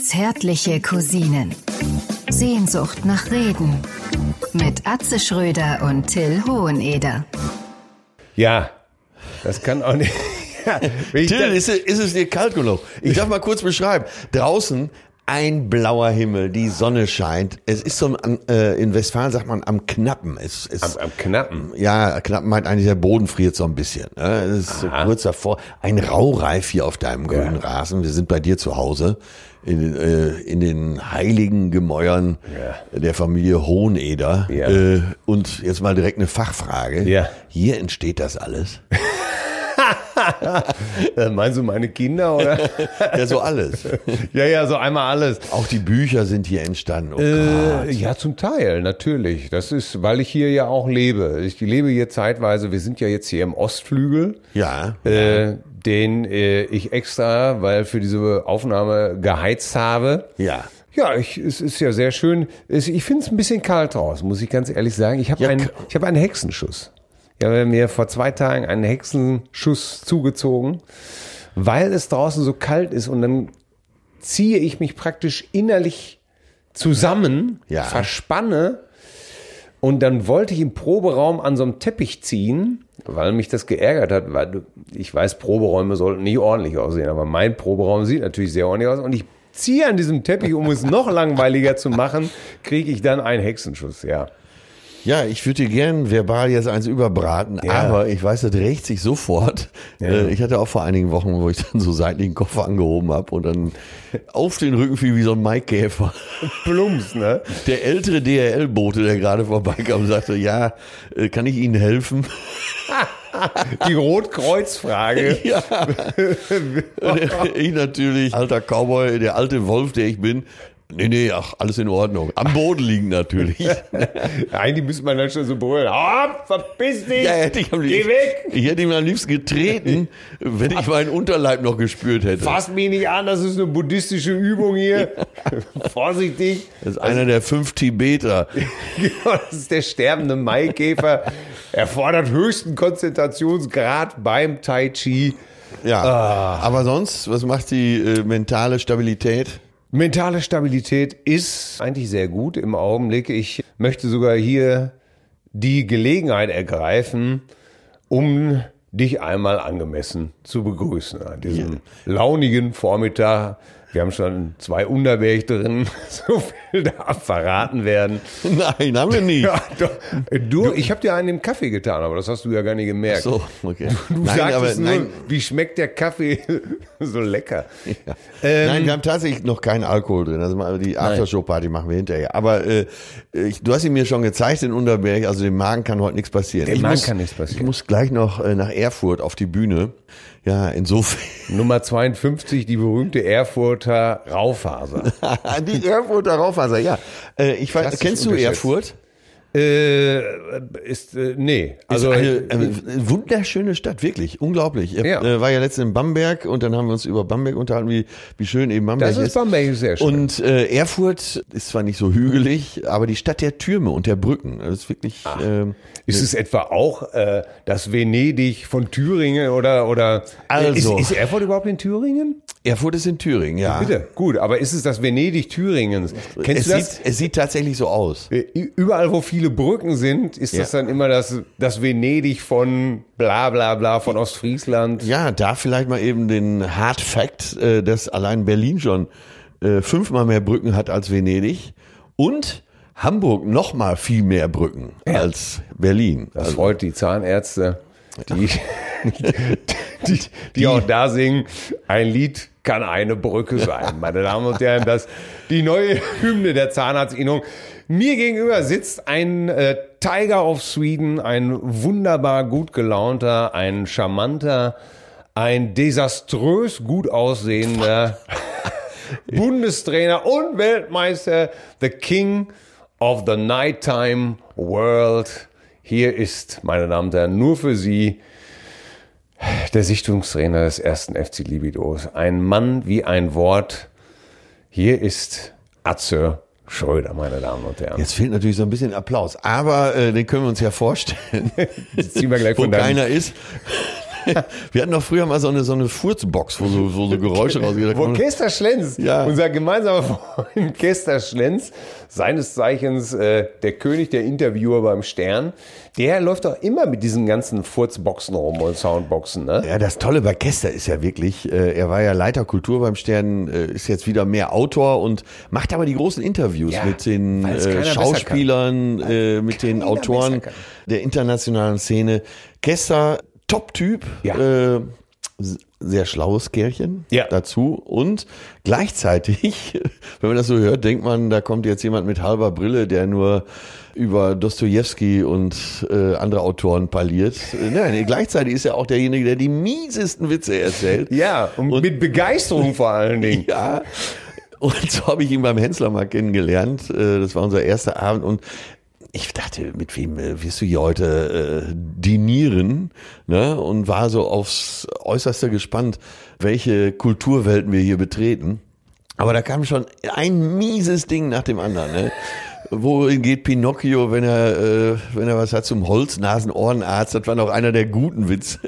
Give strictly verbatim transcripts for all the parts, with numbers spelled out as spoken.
Zärtliche Cousinen. Sehnsucht nach Reden. Mit Atze Schröder und Till Hoheneder. Ja, das kann auch nicht. Ja, Till, ist, ist es dir kalt genug? Ich darf mal kurz beschreiben. Draußen ein blauer Himmel, die Sonne scheint. Es ist so, ein, äh, in Westfalen sagt man am Knappen. Es, es, am, am Knappen? Ja, Knappen meint eigentlich, der Boden friert so ein bisschen. Ne? Es ist so kurz davor. Ein Raureif hier auf deinem grünen ja. Rasen. Wir sind bei dir zu Hause. In, äh, in den heiligen Gemäuern ja. der Familie Hoheneder. Ja. Äh, und jetzt mal direkt eine Fachfrage. Ja. Hier entsteht das alles? Meinst du meine Kinder, oder? Ja, so alles. Ja, ja, so einmal alles. Auch die Bücher sind hier entstanden. Oh äh, ja, zum Teil, natürlich. Das ist, weil ich hier ja auch lebe. Ich lebe hier zeitweise, wir sind ja jetzt hier im Ostflügel. Ja. Äh, den äh, ich extra, weil für diese Aufnahme geheizt habe. Ja. Ja, ich, es ist ja sehr schön. Ich finde es ein bisschen kalt draußen, muss ich ganz ehrlich sagen. Ich habe ja, einen, ich habe einen Hexenschuss. Ich habe mir vor zwei Tagen einen Hexenschuss zugezogen, weil es draußen so kalt ist und dann ziehe ich mich praktisch innerlich zusammen, ja. verspanne und dann wollte ich im Proberaum an so einem Teppich ziehen, weil mich das geärgert hat, weil ich weiß, Proberäume sollten nicht ordentlich aussehen, aber mein Proberaum sieht natürlich sehr ordentlich aus und ich ziehe an diesem Teppich, um es noch langweiliger zu machen, kriege ich dann einen Hexenschuss, ja. Ja, ich würde dir gern verbal jetzt eins überbraten, ja. aber ich weiß, das rächt sich sofort. Ja. Ich hatte auch vor einigen Wochen, wo ich dann so seitlichen Koffer angehoben habe und dann auf den Rücken fiel wie so ein Maikäfer. Plumps, ne? Der ältere D H L-Bote, der gerade vorbeikam, sagte, ja, kann ich Ihnen helfen? Die Rotkreuz-Frage. Ja. Ich natürlich, alter Cowboy, der alte Wolf, der ich bin. Nee, nee, ach, alles in Ordnung. Am Boden liegen natürlich. Eigentlich müsste man dann schon so brüllen. Hopp, verpiss dich, ja, hätte ich am geh liebsten, weg. Ich hätte ihm am liebsten getreten, wenn ich meinen Unterleib noch gespürt hätte. Fass mich nicht an, das ist eine buddhistische Übung hier. Vorsichtig. Das ist einer der fünf Tibeter. Genau, das ist der sterbende Maikäfer. Er fordert höchsten Konzentrationsgrad beim Tai Chi. Ja, ah. aber sonst, was macht die äh, mentale Stabilität? Mentale Stabilität ist eigentlich sehr gut im Augenblick. Ich möchte sogar hier die Gelegenheit ergreifen, um dich einmal angemessen zu begrüßen an diesem ja. launigen Vormittag. Wir haben schon zwei Unterberg drin, so viel darf verraten werden. Nein, haben wir nie. Ja, doch. Du, ich habe dir einen im Kaffee getan, aber das hast du ja gar nicht gemerkt. Ach so, okay. Du, du nein, sagtest aber, nur, nein. wie schmeckt der Kaffee so lecker. Ja. Ähm, nein, wir haben tatsächlich noch keinen Alkohol drin. Also die Aftershow-Party machen wir hinterher. Aber äh, ich, du hast ihn mir schon gezeigt in Unterberg, also dem Magen kann heute nichts passieren. Dem ich Magen muss, kann nichts passieren. Ich muss gleich noch äh, nach Erfurt auf die Bühne. Ja, insofern. Nummer zweiundfünfzig, die berühmte Erfurter Raufaser. Die Erfurter Raufaser, ja. Äh, ich weiß, kennst du Erfurt? Äh, ist, äh, nee. Also, ist eine, eine wunderschöne Stadt, wirklich, unglaublich. Ich ja. äh, war ja letztens in Bamberg und dann haben wir uns über Bamberg unterhalten, wie, wie schön eben Bamberg ist. Das ist Bamberg, ist sehr schön. Und äh, Erfurt ist zwar nicht so hügelig, aber die Stadt der Türme und der Brücken, das ist wirklich... Ähm, ist es etwa auch äh, das Venedig von Thüringen oder... oder also, ist, ist Erfurt überhaupt in Thüringen? Erfurt ist in Thüringen, ja. ja bitte, gut, aber ist es das Venedig Thüringens? Kennst es du das? Sieht, es sieht tatsächlich so aus. Überall, wo viele Brücken sind, ist ja. das dann immer das, das Venedig von bla bla bla, von Ostfriesland. Ja, da vielleicht mal eben den Hard Fact, äh, dass allein Berlin schon äh, fünfmal mehr Brücken hat als Venedig und Hamburg noch mal viel mehr Brücken ja. als Berlin. Das also. freut die Zahnärzte, die, die, die, die auch da singen, ein Lied kann eine Brücke sein. Meine Damen und Herren, das die neue Hymne der Zahnarztinnung. Mir gegenüber sitzt ein äh, Tiger of Sweden, ein wunderbar gut gelaunter, ein charmanter, ein desaströs gut aussehender Bundestrainer und Weltmeister, the King of the Nighttime World. Hier ist, meine Damen und Herren, nur für Sie der Sichtungstrainer des ersten F C Libidos. Ein Mann wie ein Wort. Hier ist Atze Schröder, meine Damen und Herren. Jetzt fehlt natürlich so ein bisschen Applaus, aber äh, den können wir uns ja vorstellen, Jetzt ziehen wir gleich wo von deinem, keiner ist. Wir hatten doch früher mal so eine, so eine Furzbox, wo so, wo so Geräusche rausgehen. Wo Kester Schlenz, ja. unser gemeinsamer Freund Kester Schlenz, seines Zeichens äh, der König der Interviewer beim Stern, der läuft doch immer mit diesen ganzen Furzboxen rum und Soundboxen. Ne? Ja, das Tolle bei Kester ist ja wirklich, äh, er war ja Leiter Kultur beim Stern, äh, ist jetzt wieder mehr Autor und macht aber die großen Interviews Ja, mit den äh, Schauspielern, äh, mit den Autoren der internationalen Szene. Kester, Top-Typ, Ja. äh, sehr schlaues Kerlchen Ja. dazu und gleichzeitig, wenn man das so hört, denkt man, da kommt jetzt jemand mit halber Brille, der nur über Dostojewski und äh, andere Autoren parliert. Äh, Nein, gleichzeitig ist er auch derjenige, der die miesesten Witze erzählt. Ja, und, und mit Begeisterung vor allen Dingen. Ja, und so habe ich ihn beim Hensler mal kennengelernt. Äh, Das war unser erster Abend und ich dachte, mit wem äh, wirst du hier heute äh, dinieren? Ne? Und war so aufs Äußerste gespannt, welche Kulturwelten wir hier betreten. Aber da kam schon ein mieses Ding nach dem anderen. Ne? Wohin geht Pinocchio, wenn er, äh, wenn er was hat zum Holznasenohrenarzt? Das war noch einer der guten Witze.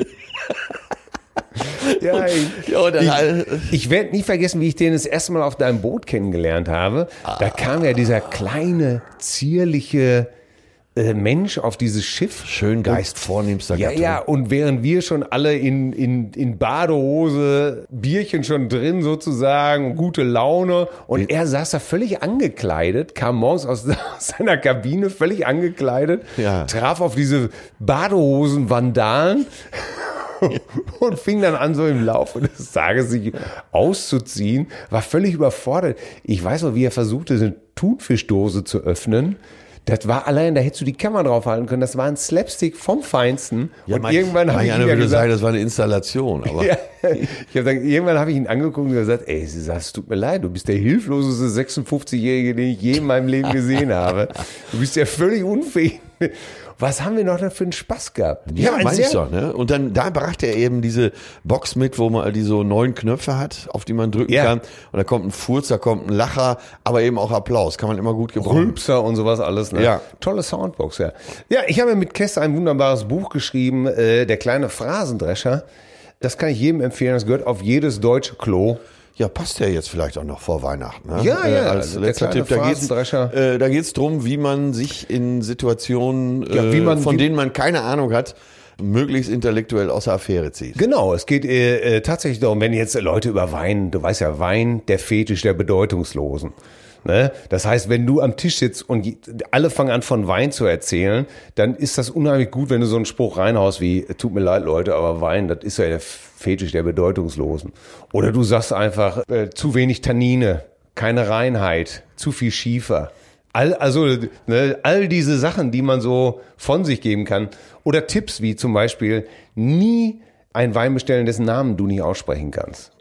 Ja, ich, Ja, und dann ich, halt- ich werde nie vergessen, wie ich den das erste Mal auf deinem Boot kennengelernt habe. Da kam ja dieser kleine, zierliche äh, Mensch auf dieses Schiff. Schön Geist vornehmster Ja, Gattung. ja, und während wir schon alle in, in, in Badehose, Bierchen schon drin sozusagen, gute Laune und er saß da völlig angekleidet, kam morgens aus seiner Kabine völlig angekleidet, Ja. traf auf diese Badehosen-Vandalen und fing dann an, so im Laufe des Tages sich auszuziehen, war völlig überfordert. Ich weiß noch, wie er versuchte, eine Thunfischdose zu öffnen. Das war allein, da hättest du die Kamera draufhalten können. Das war ein Slapstick vom Feinsten. Ja, und mein, irgendwann habe ich einer ihm ja würde gesagt, sagen, das war eine Installation. Aber ja, ich hab dann, irgendwann habe ich ihn angeguckt und gesagt, ey, sie sagt, es tut mir leid, du bist der hilfloseste sechsundfünfzigjährige, den ich je in meinem Leben gesehen habe. Du bist ja völlig unfähig. Was haben wir noch denn für einen Spaß gehabt? Wir ja, haben einen meine ich sehr- doch, ne? Und dann, da brachte er eben diese Box mit, wo man die so neun Knöpfe hat, auf die man drücken Ja. kann. Und da kommt ein Furz, da kommt ein Lacher, aber eben auch Applaus. Kann man immer gut gebrauchen. Rülpser und sowas alles. Ne? Ja. Tolle Soundbox, ja. Ja, ich habe mit Kester ein wunderbares Buch geschrieben, äh, Der kleine Phrasendrescher. Das kann ich jedem empfehlen. Das gehört auf jedes deutsche Klo. Ja, passt ja jetzt vielleicht auch noch vor Weihnachten. Ne? Ja, ja, Als also der letzter kleine Tipp, da geht's, Phrasendrescher. äh, da geht's drum, wie man sich in Situationen, Ja, wie äh, man- von wie- denen man keine Ahnung hat, möglichst intellektuell aus der Affäre zieht. Genau, es geht äh, äh, tatsächlich darum, wenn jetzt Leute über Wein, du weißt ja, Wein, der Fetisch der Bedeutungslosen. Ne? Das heißt, wenn du am Tisch sitzt und je- alle fangen an von Wein zu erzählen, dann ist das unheimlich gut, wenn du so einen Spruch reinhaust wie, tut mir leid Leute, aber Wein, das ist ja der Fetisch der Bedeutungslosen. Oder du sagst einfach, äh, zu wenig Tannine, keine Reinheit, zu viel Schiefer. All, also ne, all diese Sachen, die man so von sich geben kann. Oder Tipps wie zum Beispiel, nie einen Wein bestellen, dessen Namen du nicht aussprechen kannst.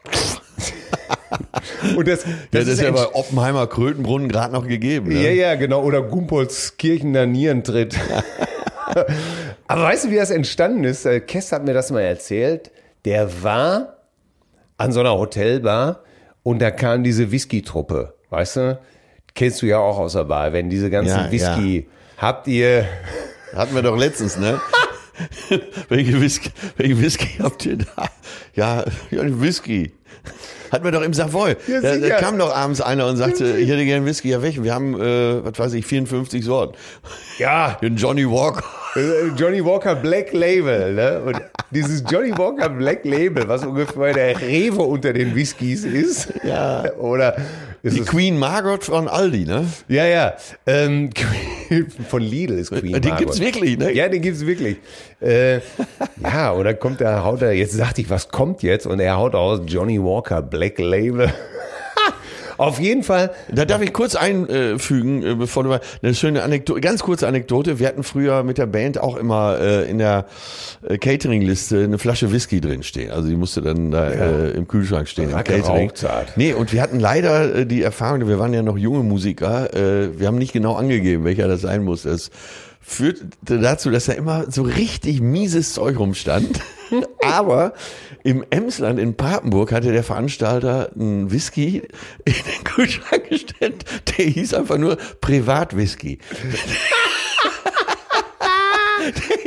Und das, Ja, das ist ja ein- bei Oppenheimer Krötenbrunnen gerade noch gegeben. Ne? ja, ja, genau. Oder Gumpolskirchener Nierentritt. Aber weißt du, wie das entstanden ist? Äh, Kess hat mir das mal erzählt. Der war an so einer Hotelbar und da kam diese Whisky-Truppe. Weißt du? Kennst du ja auch aus der Bar. Wenn diese ganzen Ja, Whisky, habt ihr... Hatten wir doch letztens, ne? welche, Whisky, welche Whisky habt ihr da? Ja, ja, Whisky. Hatten wir doch im Savoy. Ja, da, da sicher. kam doch abends einer und sagte, ich hätte gerne Whisky. Ja, welchen? Wir haben, äh, was weiß ich, vierundfünfzig Sorten. Ja, Den Johnny Walker. Äh, Johnny Walker Black Label, ne? Und dieses Johnny Walker Black Label, was ungefähr der Rewe unter den Whiskys ist. Ja. Oder ist Die es, Queen Margaret von Aldi, ne? ja, ja. Ähm, von Lidl ist Queen Den Margaret. gibt's wirklich, ne? Ja, den gibt's wirklich. Äh, ja, und dann kommt er, haut er, jetzt dachte ich, was kommt jetzt? Und er haut aus Johnny Walker Black Label. Auf jeden Fall. Da darf ich kurz einfügen, äh, bevor du mal, eine schöne Anekdote, ganz kurze Anekdote. Wir hatten früher mit der Band auch immer äh, in der äh, Catering-Liste eine Flasche Whisky drinstehen. Also die musste dann da äh, im Kühlschrank stehen, War im kein Catering. Rauchzart. Nee, und wir hatten leider äh, die Erfahrung, wir waren ja noch junge Musiker, äh, wir haben nicht genau angegeben, welcher das sein muss. Das führte dazu, dass da immer so richtig mieses Zeug rumstand. Aber im Emsland in Papenburg hatte der Veranstalter einen Whisky in den Kühlschrank gestellt, der hieß einfach nur Privatwhisky. Der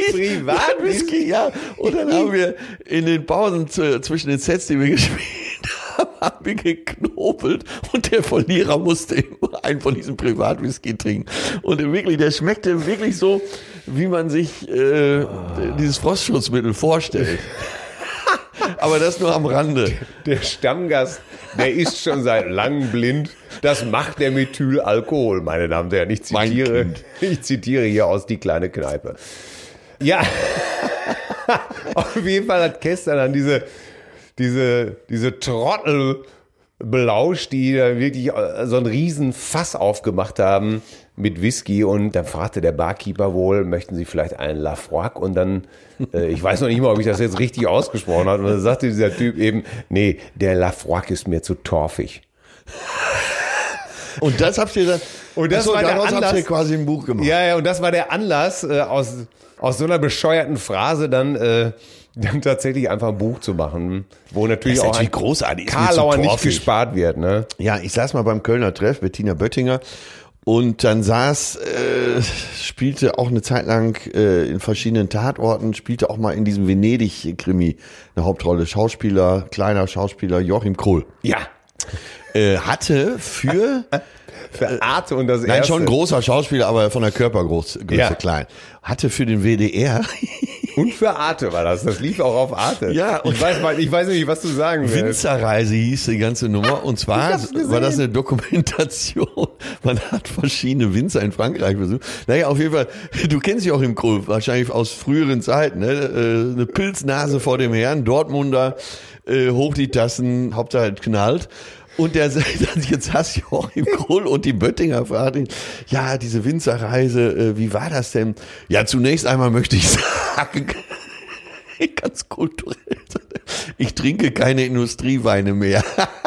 Privatwhisky? Ja. Und dann haben wir in den Pausen zu, zwischen den Sets, die wir gespielt haben, haben wir geknobelt und der Verlierer musste immer einen von diesen Privatwhisky trinken. Und wirklich, der schmeckte wirklich so, wie man sich äh, dieses Frostschutzmittel vorstellt. Aber das nur am Rande. Der Stammgast, der ist schon seit langem blind. Das macht der Methylalkohol, meine Damen und Herren. Ich zitiere, ich zitiere hier aus Die kleine Kneipe. Ja, auf jeden Fall hat Kester dann diese, diese, diese Trottel belauscht, die da wirklich so einen riesen Fass aufgemacht haben mit Whisky, und dann fragte der Barkeeper wohl, möchten Sie vielleicht einen Lafroig? Und dann, äh, ich weiß noch nicht mal, ob ich das jetzt richtig ausgesprochen habe, und dann sagte dieser Typ eben, nee, der Lafroig ist mir zu torfig. Und das habt ihr dann, und das achso, war der daraus Anlass, habt ihr quasi ein Buch gemacht. Ja, ja, und das war der Anlass, äh, aus, aus so einer bescheuerten Phrase dann, äh, dann tatsächlich einfach ein Buch zu machen, wo natürlich Das ist auch natürlich ein großartig. Ist mir Karlauer zu nicht torfig. gespart wird, ne? Ja, ich saß mal beim Kölner Treff, Bettina Böttinger, und dann saß, äh, spielte auch eine Zeit lang äh, in verschiedenen Tatorten, spielte auch mal in diesem Venedig-Krimi eine Hauptrolle. Schauspieler, kleiner Schauspieler Joachim Krohl. Ja. Äh, hatte für... Für Arte und das Nein, Erste. schon großer Schauspieler, aber von der Körpergröße Ja. klein. Hatte für den W D R Und für Arte war das. Das lief auch auf Arte. Ja, und ich weiß, mal, ich weiß nicht, was du sagen willst. Winzerreise hieß die ganze Nummer. Und zwar war das eine Dokumentation. Man hat verschiedene Winzer in Frankreich besucht. Naja, auf jeden Fall, du kennst dich auch im Krul, wahrscheinlich aus früheren Zeiten. Ne? Äh, Eine Pilznase vor dem Herrn, Dortmunder, äh, hoch die Tassen, Hauptsache es knallt. Und der jetzt saß Joachim Kroll und die Böttinger fragten ihn, ja, diese Winzerreise, äh, wie war das denn? Ja, zunächst einmal möchte ich sagen, ganz kulturell, ich trinke keine Industrieweine mehr.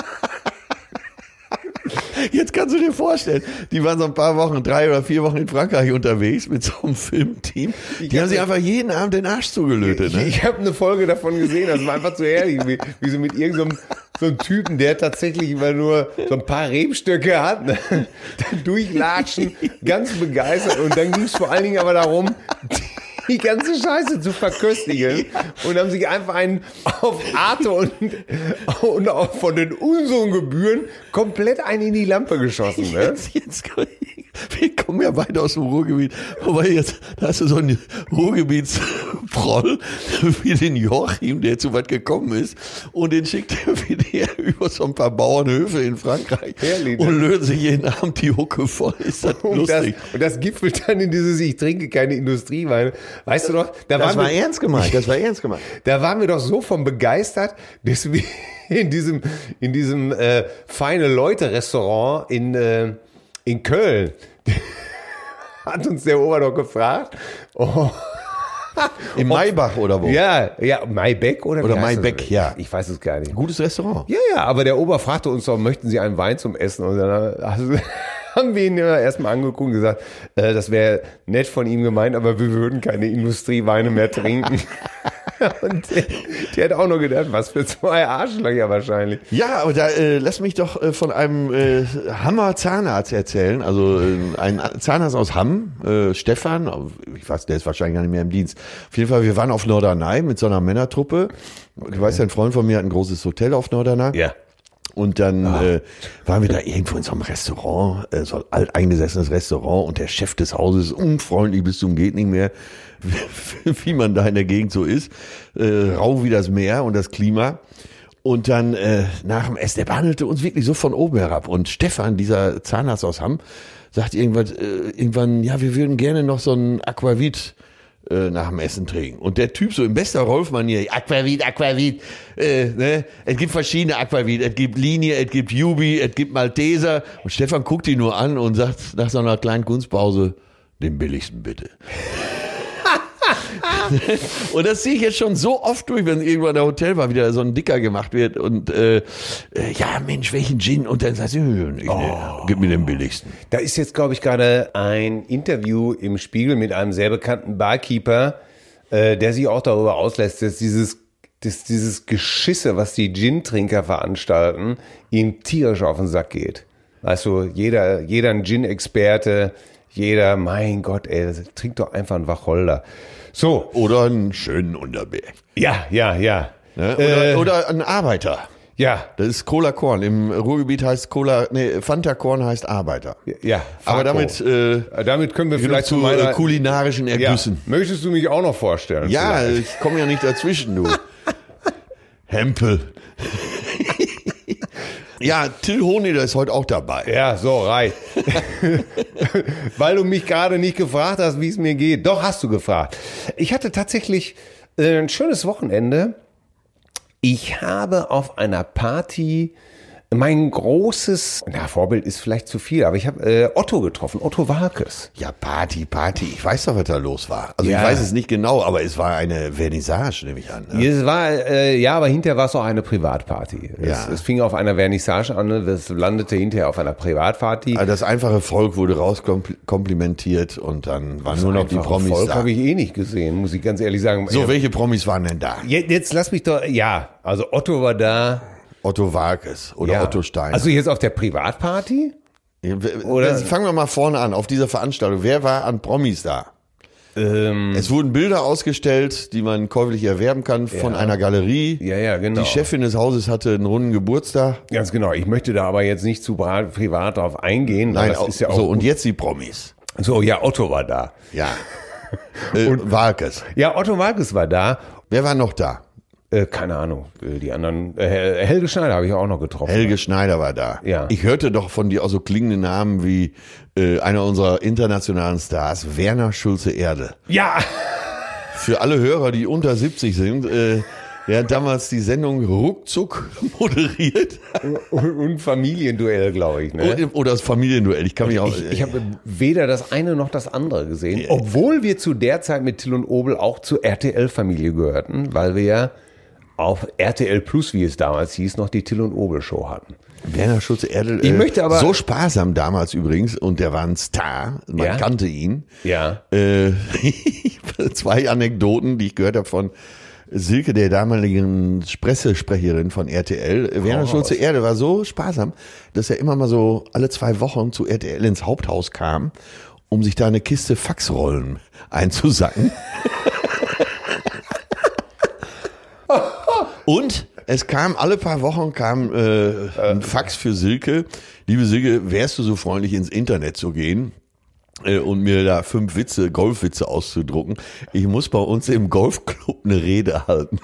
Jetzt kannst du dir vorstellen, die waren so ein paar Wochen, drei oder vier Wochen in Frankreich unterwegs mit so einem Filmteam. Die ich haben sich einfach jeden Abend den Arsch zugelötet. Ne? Ich, ich habe eine Folge davon gesehen, das war einfach zu herrlich, wie, wie so mit irgendeinem so einem Typen, der tatsächlich immer nur so ein paar Rebstöcke hat, ne? Dann durchlatschen, ganz begeistert, und dann ging es vor allen Dingen aber darum, die ganze Scheiße zu verköstigen, und haben sich einfach einen auf Arte und, und auch von den unseren Gebühren komplett einen in die Lampe geschossen. Ne? Jetzt, jetzt, wir kommen ja beide aus dem Ruhrgebiet, wobei jetzt, da hast du so einen Ruhrgebietsproll wie den Joachim, der zu weit gekommen ist, und den schickt er wieder über so ein paar Bauernhöfe in Frankreich. Herrlich, und lösen sich jeden Abend die Hucke voll. Ist das und lustig. Das, und das gipfelt dann in dieses, ich trinke keine Industrieweine. Weißt du doch, da Das waren war wir, ernst gemeint, das war ernst gemeint. Da waren wir doch so von begeistert, dass wir in diesem, in diesem äh, feine Leute-Restaurant in, äh, in Köln hat uns der Ober doch gefragt. Oh. Im Maybach oder wo? Ja, ja, Maybeck oder wie Oder heißt Maybeck, das? ja. Ich weiß es gar nicht. Gutes Restaurant. Ja, ja, aber der Ober fragte uns doch, möchten Sie einen Wein zum Essen? Und dann also, haben wir ihn ja erstmal angeguckt und gesagt, äh, das wäre nett von ihm gemeint, aber wir würden keine Industrieweine mehr trinken. Und der, der hat auch nur gedacht, was für zwei Arschlöcher wahrscheinlich. Ja, aber da äh, lass mich doch äh, von einem äh, Hammer-Zahnarzt erzählen. Also äh, ein Zahnarzt aus Hamm, äh, Stefan, ich weiß, der ist wahrscheinlich gar nicht mehr im Dienst. Auf jeden Fall, wir waren auf Norderney mit so einer Männertruppe. Du weißt ja, ein Freund von mir hat ein großes Hotel auf Norderney. Ja. Und dann äh, waren wir da irgendwo in so einem Restaurant, äh, so ein alteingesessenes Restaurant, und der Chef des Hauses ist unfreundlich bis zum geht nicht mehr, wie man da in der Gegend so ist, äh, rau wie das Meer und das Klima. Und dann äh, nach dem Essen, der behandelte uns wirklich so von oben herab. Und Stefan, dieser Zahnarzt aus Hamm, sagt irgendwann, äh, irgendwann, ja, wir würden gerne noch so ein Aquavit äh, nach dem Essen trinken. Und der Typ so in bester Rolf-Manier, Aquavit, Aquavit, äh, ne? Es gibt verschiedene Aquavit, es gibt Linie, es gibt Jubi, es gibt Malteser. Und Stefan guckt ihn nur an und sagt nach so einer kleinen Kunstpause, den billigsten bitte. Und das sehe ich jetzt schon so oft durch, wenn irgendwo in der Hotel war, wieder so ein Dicker gemacht wird und äh, ja, Mensch, welchen Gin? Und dann sagst du, ich, oh. gib mir den billigsten. Da ist jetzt, glaube ich, gerade ein Interview im Spiegel mit einem sehr bekannten Barkeeper, äh, der sich auch darüber auslässt, dass dieses, dass dieses Geschisse, was die Gin-Trinker veranstalten, ihm tierisch auf den Sack geht. Weißt du, jeder, jeder ein Gin-Experte, jeder, mein Gott, ey, trink doch einfach einen Wacholder. So. Oder einen schönen Unterberg. Ja, ja, ja. Ne? Oder, Äh, oder ein Arbeiter. Ja. Das ist Cola Korn. Im Ruhrgebiet heißt Cola, nee, Fanta Korn heißt Arbeiter. Ja. Aber Farko. damit, äh, damit können wir vielleicht zu meiner, äh, kulinarischen ja. Ergüssen. Möchtest du mich auch noch vorstellen? Ja, vielleicht? ich komme ja nicht dazwischen, du. Hempel. Ja, Till Hoheneder ist heute auch dabei. Ja, so, reicht. Weil du mich gerade nicht gefragt hast, wie es mir geht. Doch, hast du gefragt. Ich hatte tatsächlich äh, ein schönes Wochenende. Ich habe auf einer Party mein großes, na, Vorbild ist vielleicht zu viel, aber ich habe äh, Otto getroffen, Otto Waalkes. Ja, Party, Party. Ich weiß doch, was da los war. Also Ja. ich weiß es nicht genau, aber es war eine Vernissage, nehme ich an. Ne? Es war, äh, ja, aber hinterher war es auch eine Privatparty. Es, Ja. es fing auf einer Vernissage an, ne? Das landete hinterher auf einer Privatparty. Also das einfache Volk wurde rauskomplimentiert und dann waren nur noch die Einfach Promis Volk da. habe ich eh nicht gesehen, muss ich ganz ehrlich sagen. So, Ja, welche Promis waren denn da? jetzt, jetzt lass mich doch, ja, also Otto war da. Otto Waalkes oder Ja. Otto Stein. Also jetzt auf der Privatparty? oder oder- fangen wir mal vorne an, auf dieser Veranstaltung. Wer war an Promis da? Ähm, Es wurden Bilder ausgestellt, die man käuflich erwerben kann von Ja. einer Galerie. ja, ja, genau. Die Chefin des Hauses hatte einen runden Geburtstag. Ganz genau. Ich möchte da aber jetzt nicht zu bra- privat darauf eingehen. weil Nein, das auch, ist ja auch so, und gut. jetzt die Promis. So, ja, Otto war da. Ja. äh, Waalkes. Ja, Otto Waalkes war da. Wer war noch da? Äh, keine Ahnung, äh, die anderen. Äh, Helge Schneider habe ich auch noch getroffen. Helge Schneider war da. Ja. Ich hörte doch von dir auch so klingende Namen wie äh, einer unserer internationalen Stars, Werner Schulze-Erde. Ja, Für alle Hörer, die unter siebzig sind, äh, der hat damals die Sendung Ruckzuck moderiert. und, und Familienduell, glaube ich. Ne? Oder- Oder das Familienduell. Ich kann mich auch. Ich, ich habe weder das eine noch das andere gesehen, obwohl wir zu der Zeit mit Till und Obel auch zur R T L-Familie gehörten, weil wir ja auf R T L Plus, wie es damals hieß, noch die Till und Obel Show hatten. Werner Schulze-Erde, Ich möchte aber- so sparsam damals übrigens, und der war ein Star, man Ja. kannte ihn. Ja. Äh, zwei Anekdoten, die ich gehört habe von Silke, der damaligen Pressesprecherin von R T L. Werner raus. Schulze-Erde war so sparsam, dass er immer mal so alle zwei Wochen zu R T L ins Haupthaus kam, um sich da eine Kiste Faxrollen einzusacken. Und es kam alle paar Wochen kam äh, ein Fax für Silke. Liebe Silke, wärst du so freundlich, ins Internet zu gehen äh, und mir da fünf Witze, Golfwitze auszudrucken? Ich muss bei uns im Golfclub eine Rede halten.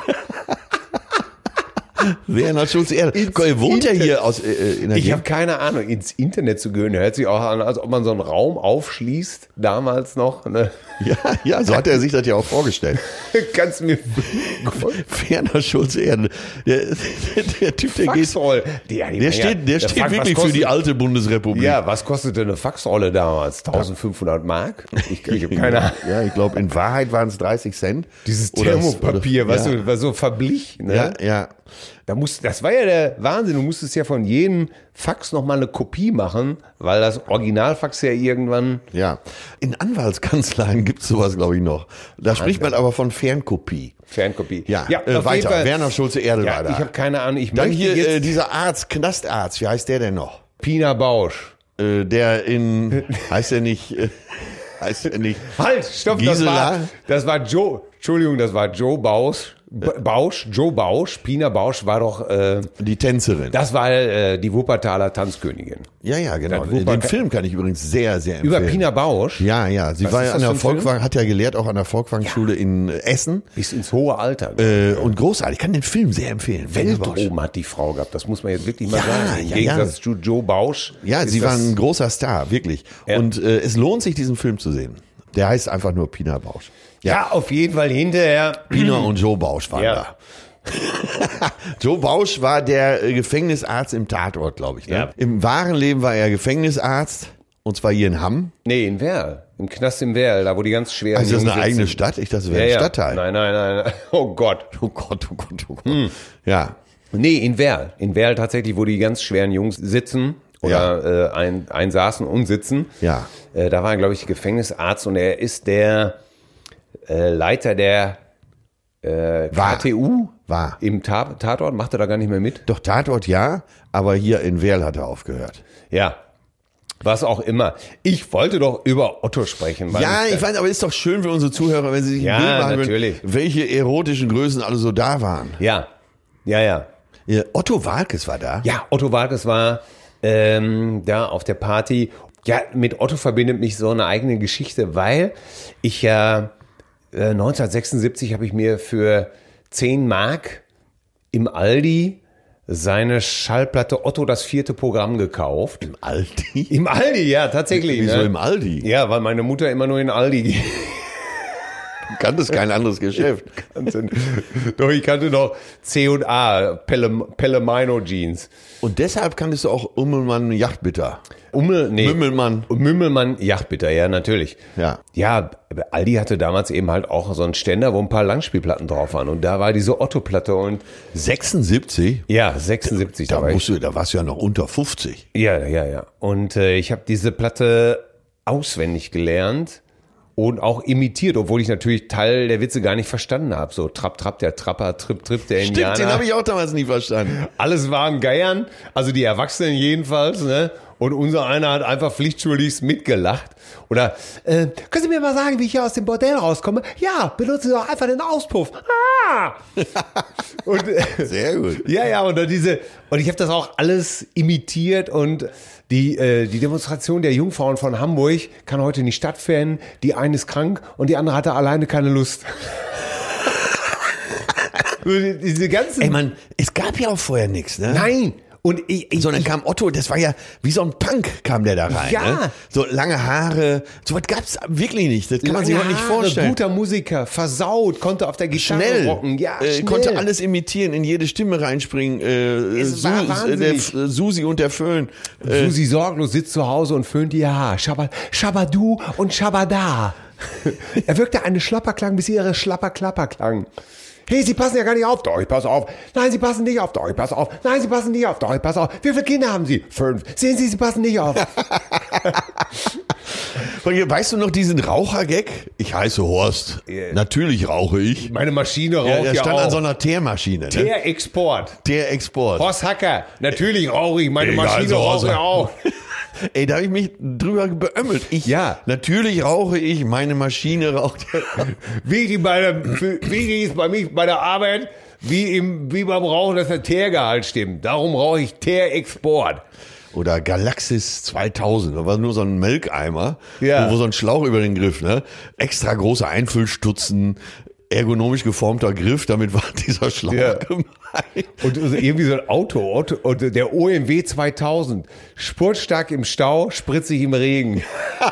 Werner Schulze-Erde. Wohnt er hier aus äh, in der Ich habe Gegend? keine Ahnung, ins Internet zu gehen, hört sich auch an, als ob man so einen Raum aufschließt, damals noch. Ne? Ja, ja, so hat er sich das ja auch vorgestellt. Kannst du mir Werner Schulze-Erde. Der, der, der Typ, der geht. Faxroll. Ja, die- Der ja, steht, der steht Fax- was wirklich für kostet- die alte Bundesrepublik. Ja, was kostete eine Faxrolle damals? eintausendfünfhundert Mark? Ich, ich habe keine Ahnung. Ja, ich glaube, in Wahrheit waren es dreißig Cent. Dieses Oder- Thermopapier, oder- was, ja. so, was so verblich. Ne? Ja, ja. Da musst, das war ja der Wahnsinn. Du musstest ja von jedem Fax nochmal eine Kopie machen, weil das Originalfax ja irgendwann. Ja. In Anwaltskanzleien gibt's sowas, glaube ich, noch. Da spricht man aber von Fernkopie. Fernkopie. Ja, ja äh, auf weiter. jeden Fall. Werner Schulze-Erde Ja, war da. ich habe keine Ahnung. Ich Dann möchte hier jetzt äh, dieser Arzt, Knastarzt, wie heißt der denn noch? Pina Bausch. Äh, der in, heißt der nicht, äh, heißt der nicht, Halt, stopp, das Gisela? war, das war Joe, Entschuldigung, das war Joe Bausch, B- Bausch, Joe Bausch, Pina Bausch war doch, äh, die Tänzerin. das war äh, die Wuppertaler Tanzkönigin. Ja, ja, genau. Das Wupper- Den Film kann ich übrigens sehr, sehr empfehlen. Über Pina Bausch, Ja, ja. Sie Was war ist ja das an der für ein Film? Volkwang, hat ja gelehrt, auch an der Volkwang-Schule in Essen. bis ins hohe Alter. Äh, und großartig. Ich kann den Film sehr empfehlen. Werner Bausch. Weltruhm hat die Frau gehabt, das muss man jetzt wirklich mal Ja, sagen. Im ja, Gegensatz zu Joe Bausch. Ja, ist sie war das- ein großer Star, wirklich. Ja. Und äh, es lohnt sich, diesen Film zu sehen. Der heißt einfach nur Pina Bausch. Ja, auf jeden Fall hinterher. Pina und Joe Bausch waren Ja. da. Joe Bausch war der äh, Gefängnisarzt im Tatort, glaube ich. Ne? Ja. Im wahren Leben war er Gefängnisarzt. Und zwar hier in Hamm. Nee, in Werl. Im Knast in Werl, da wo die ganz schweren Also das ist Jungs eine eigene sitzen. Stadt? Ich dachte, das Ja, wäre ein ja. Stadtteil. Nein, nein, nein, nein. Oh Gott. Oh Gott, oh Gott, oh Gott. Hm. Ja. Nee, in Werl. In Werl tatsächlich, wo die ganz schweren Jungs sitzen oder äh, ein, einsaßen und sitzen. Ja. Äh, da war er, glaube ich, Gefängnisarzt und er ist der äh, Leiter der äh, War. K T U War. im Ta Tatort. Macht er da gar nicht mehr mit? Doch Tatort ja, aber hier in Werl hat er aufgehört. Ja. was auch immer. Ich wollte doch über Otto sprechen. weil Ja, ich, ich weiß, aber ist doch schön für unsere Zuhörer, wenn sie sich Ja, ein Bild machen, natürlich. welche erotischen Größen alle so da waren. Ja, ja, ja. Ja, Otto Waalkes war da. Ja, Otto Waalkes war ähm, da auf der Party. Ja, mit Otto verbindet mich so eine eigene Geschichte, weil ich ja äh, neunzehnhundertsechsundsiebzig habe ich mir für zehn Mark im Aldi seine Schallplatte Otto das vierte Programm gekauft. Im Aldi? Im Aldi, ja, tatsächlich. Wieso ne? im Aldi? Ja, weil meine Mutter immer nur in Aldi geht. Du kanntest kein anderes Geschäft. Doch, ich kannte noch C und A, Pelle, Pellemino Jeans. Und deshalb kanntest du auch Ummelmann Yachtbitter. Ummel, nee. Mümmelmann. Mümmelmann Yachtbitter, ja, natürlich. Ja. Ja, Aldi hatte damals eben halt auch so einen Ständer, wo ein paar Langspielplatten drauf waren. Und da war diese Otto-Platte und. sechsundsiebzig? Ja, sechsundsiebzig. Da, war ich. musst du, da warst du ja noch unter fünfzig. Ja, ja, ja. Und äh, ich habe diese Platte auswendig gelernt und auch imitiert, obwohl ich natürlich Teil der Witze gar nicht verstanden habe. So Trapp, Trapp, der Trapper, Trip, Trip, der Indianer. Stimmt, den habe ich auch damals nie verstanden. Alles waren Geiern, also die Erwachsenen jedenfalls, ne? Und unser einer hat einfach pflichtschuldigst mitgelacht. Oder, äh, können Sie mir mal sagen, wie ich hier aus dem Bordell rauskomme? Ja, benutzen Sie doch einfach den Auspuff. Ah! Und, äh, Sehr gut. ja, ja, und dann diese, und ich habe das auch alles imitiert und die, äh, die Demonstration der Jungfrauen von Hamburg kann heute nicht stattfinden. Die eine ist krank und die andere hatte alleine keine Lust. Diese ganzen. Ey, Mann, es gab ja auch vorher nichts, ne? Nein! Und ich, ich, So, dann kam Otto, das war ja wie so ein Punk kam der da rein. Ja. Ne? So lange Haare, so was gab's wirklich nicht. Das kann man sich lange auch nicht Haare, vorstellen. Guter Musiker, versaut, konnte auf der Gitarre Schnell, rocken. Ja, äh, schnell. konnte alles imitieren, in jede Stimme reinspringen. Äh, Es war Su- wahnsinnig. der F- Susi und der Föhn. Äh, Susi sorglos sitzt zu Hause und föhnt ihr Haar. Schabba, Schabadu und Schabada. Er wirkte eine Schlapperklang, bis ihre Schlapperklapper klang. Hey, Sie passen ja gar nicht auf. Doch, ich pass auf. Nein, Sie passen nicht auf. Doch, ich pass auf. Nein, Sie passen nicht auf. Doch, ich pass auf. Wie viele Kinder haben Sie? Fünf. Sehen Sie, Sie passen nicht auf. Weißt du noch diesen Rauchergag? Ich heiße Horst. Yeah. Natürlich rauche ich. Meine Maschine raucht Ja, ja, der stand auch. an so einer Teermaschine. Ne? Der Export. Der Export. Horst Hacker. Natürlich rauche ich. Meine Ey, Maschine also, raucht ja also. auch. Ey, da habe ich mich drüber beömmelt. Ich, Ja. Natürlich rauche ich, meine Maschine raucht. Wichtig, bei der, wichtig ist bei mich bei der Arbeit, wie, im, wie beim Rauchen, dass der Teergehalt stimmt. Darum rauche ich Teer-Export. Oder Galaxis zweitausend, da war nur so ein Melkeimer, Ja. wo, wo so ein Schlauch über den Griff, ne? Extra große Einfüllstutzen, ergonomisch geformter Griff, damit war dieser Schlauch Ja. gemeint. Und irgendwie so ein Auto, Auto und der O M W zweitausend, spurtstark im Stau, spritzig im Regen.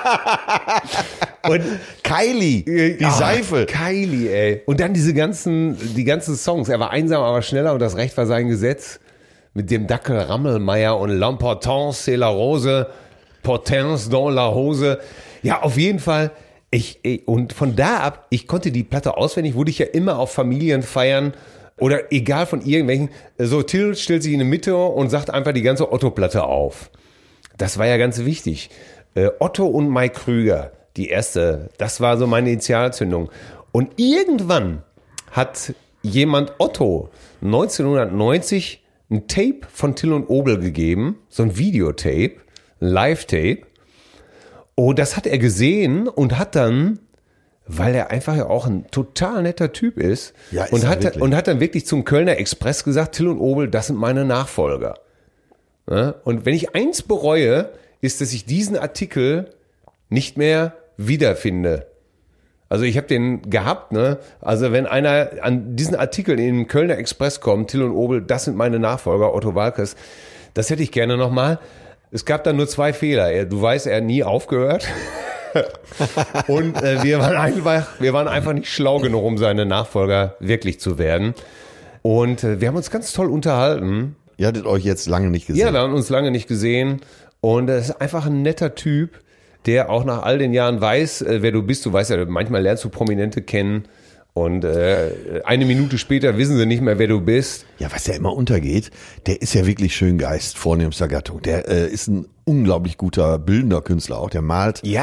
Und Kylie, die Ah, Seife. Kylie, ey. Und dann diese ganzen, die ganzen Songs. Er war einsam, aber schneller und das Recht war sein Gesetz. Mit dem Dackel Rammelmeier und L'Importance c'est la Rose, Potence dans la Hose. Ja, auf jeden Fall. Ich, ich, und von da ab, ich konnte die Platte auswendig, wurde ich ja immer auf Familienfeiern oder egal von irgendwelchen, so Till stellt sich in die Mitte und sagt einfach die ganze Otto-Platte auf. Das war ja ganz wichtig. Äh, Otto und Mike Krüger, die erste, das war so meine Initialzündung. Und irgendwann hat jemand Otto neunzehnhundertneunzig ein Tape von Till und Obel gegeben, so ein Videotape, ein Live-Tape. Und das hat er gesehen und hat dann, weil er einfach ja auch ein total netter Typ ist, Ja, ist und, er hat, wirklich. und hat dann wirklich zum Kölner Express gesagt, Till und Obel, das sind meine Nachfolger. Ja? Und wenn ich eins bereue, ist, dass ich diesen Artikel nicht mehr wiederfinde. Also ich habe den gehabt, ne? Also wenn einer an diesen Artikel in den Kölner Express kommt, Till und Obel, das sind meine Nachfolger, Otto Waalkes, das hätte ich gerne nochmal. Es gab dann nur zwei Fehler. Er, du weißt, er hat nie aufgehört. Und äh, wir waren einfach, wir waren einfach nicht schlau genug, um seine Nachfolger wirklich zu werden. Und äh, wir haben uns ganz toll unterhalten. Ihr hattet euch jetzt lange nicht gesehen. Ja, wir haben uns lange nicht gesehen. Und er ist einfach ein netter Typ, der auch nach all den Jahren weiß, äh, wer du bist. Du weißt ja, manchmal lernst du Prominente kennen. Und äh, eine Minute später wissen sie nicht mehr, wer du bist. Ja, was ja immer untergeht, der ist ja wirklich Schöngeist, vornehmster Gattung. Der äh, ist ein unglaublich guter bildender Künstler auch. Der malt Ja.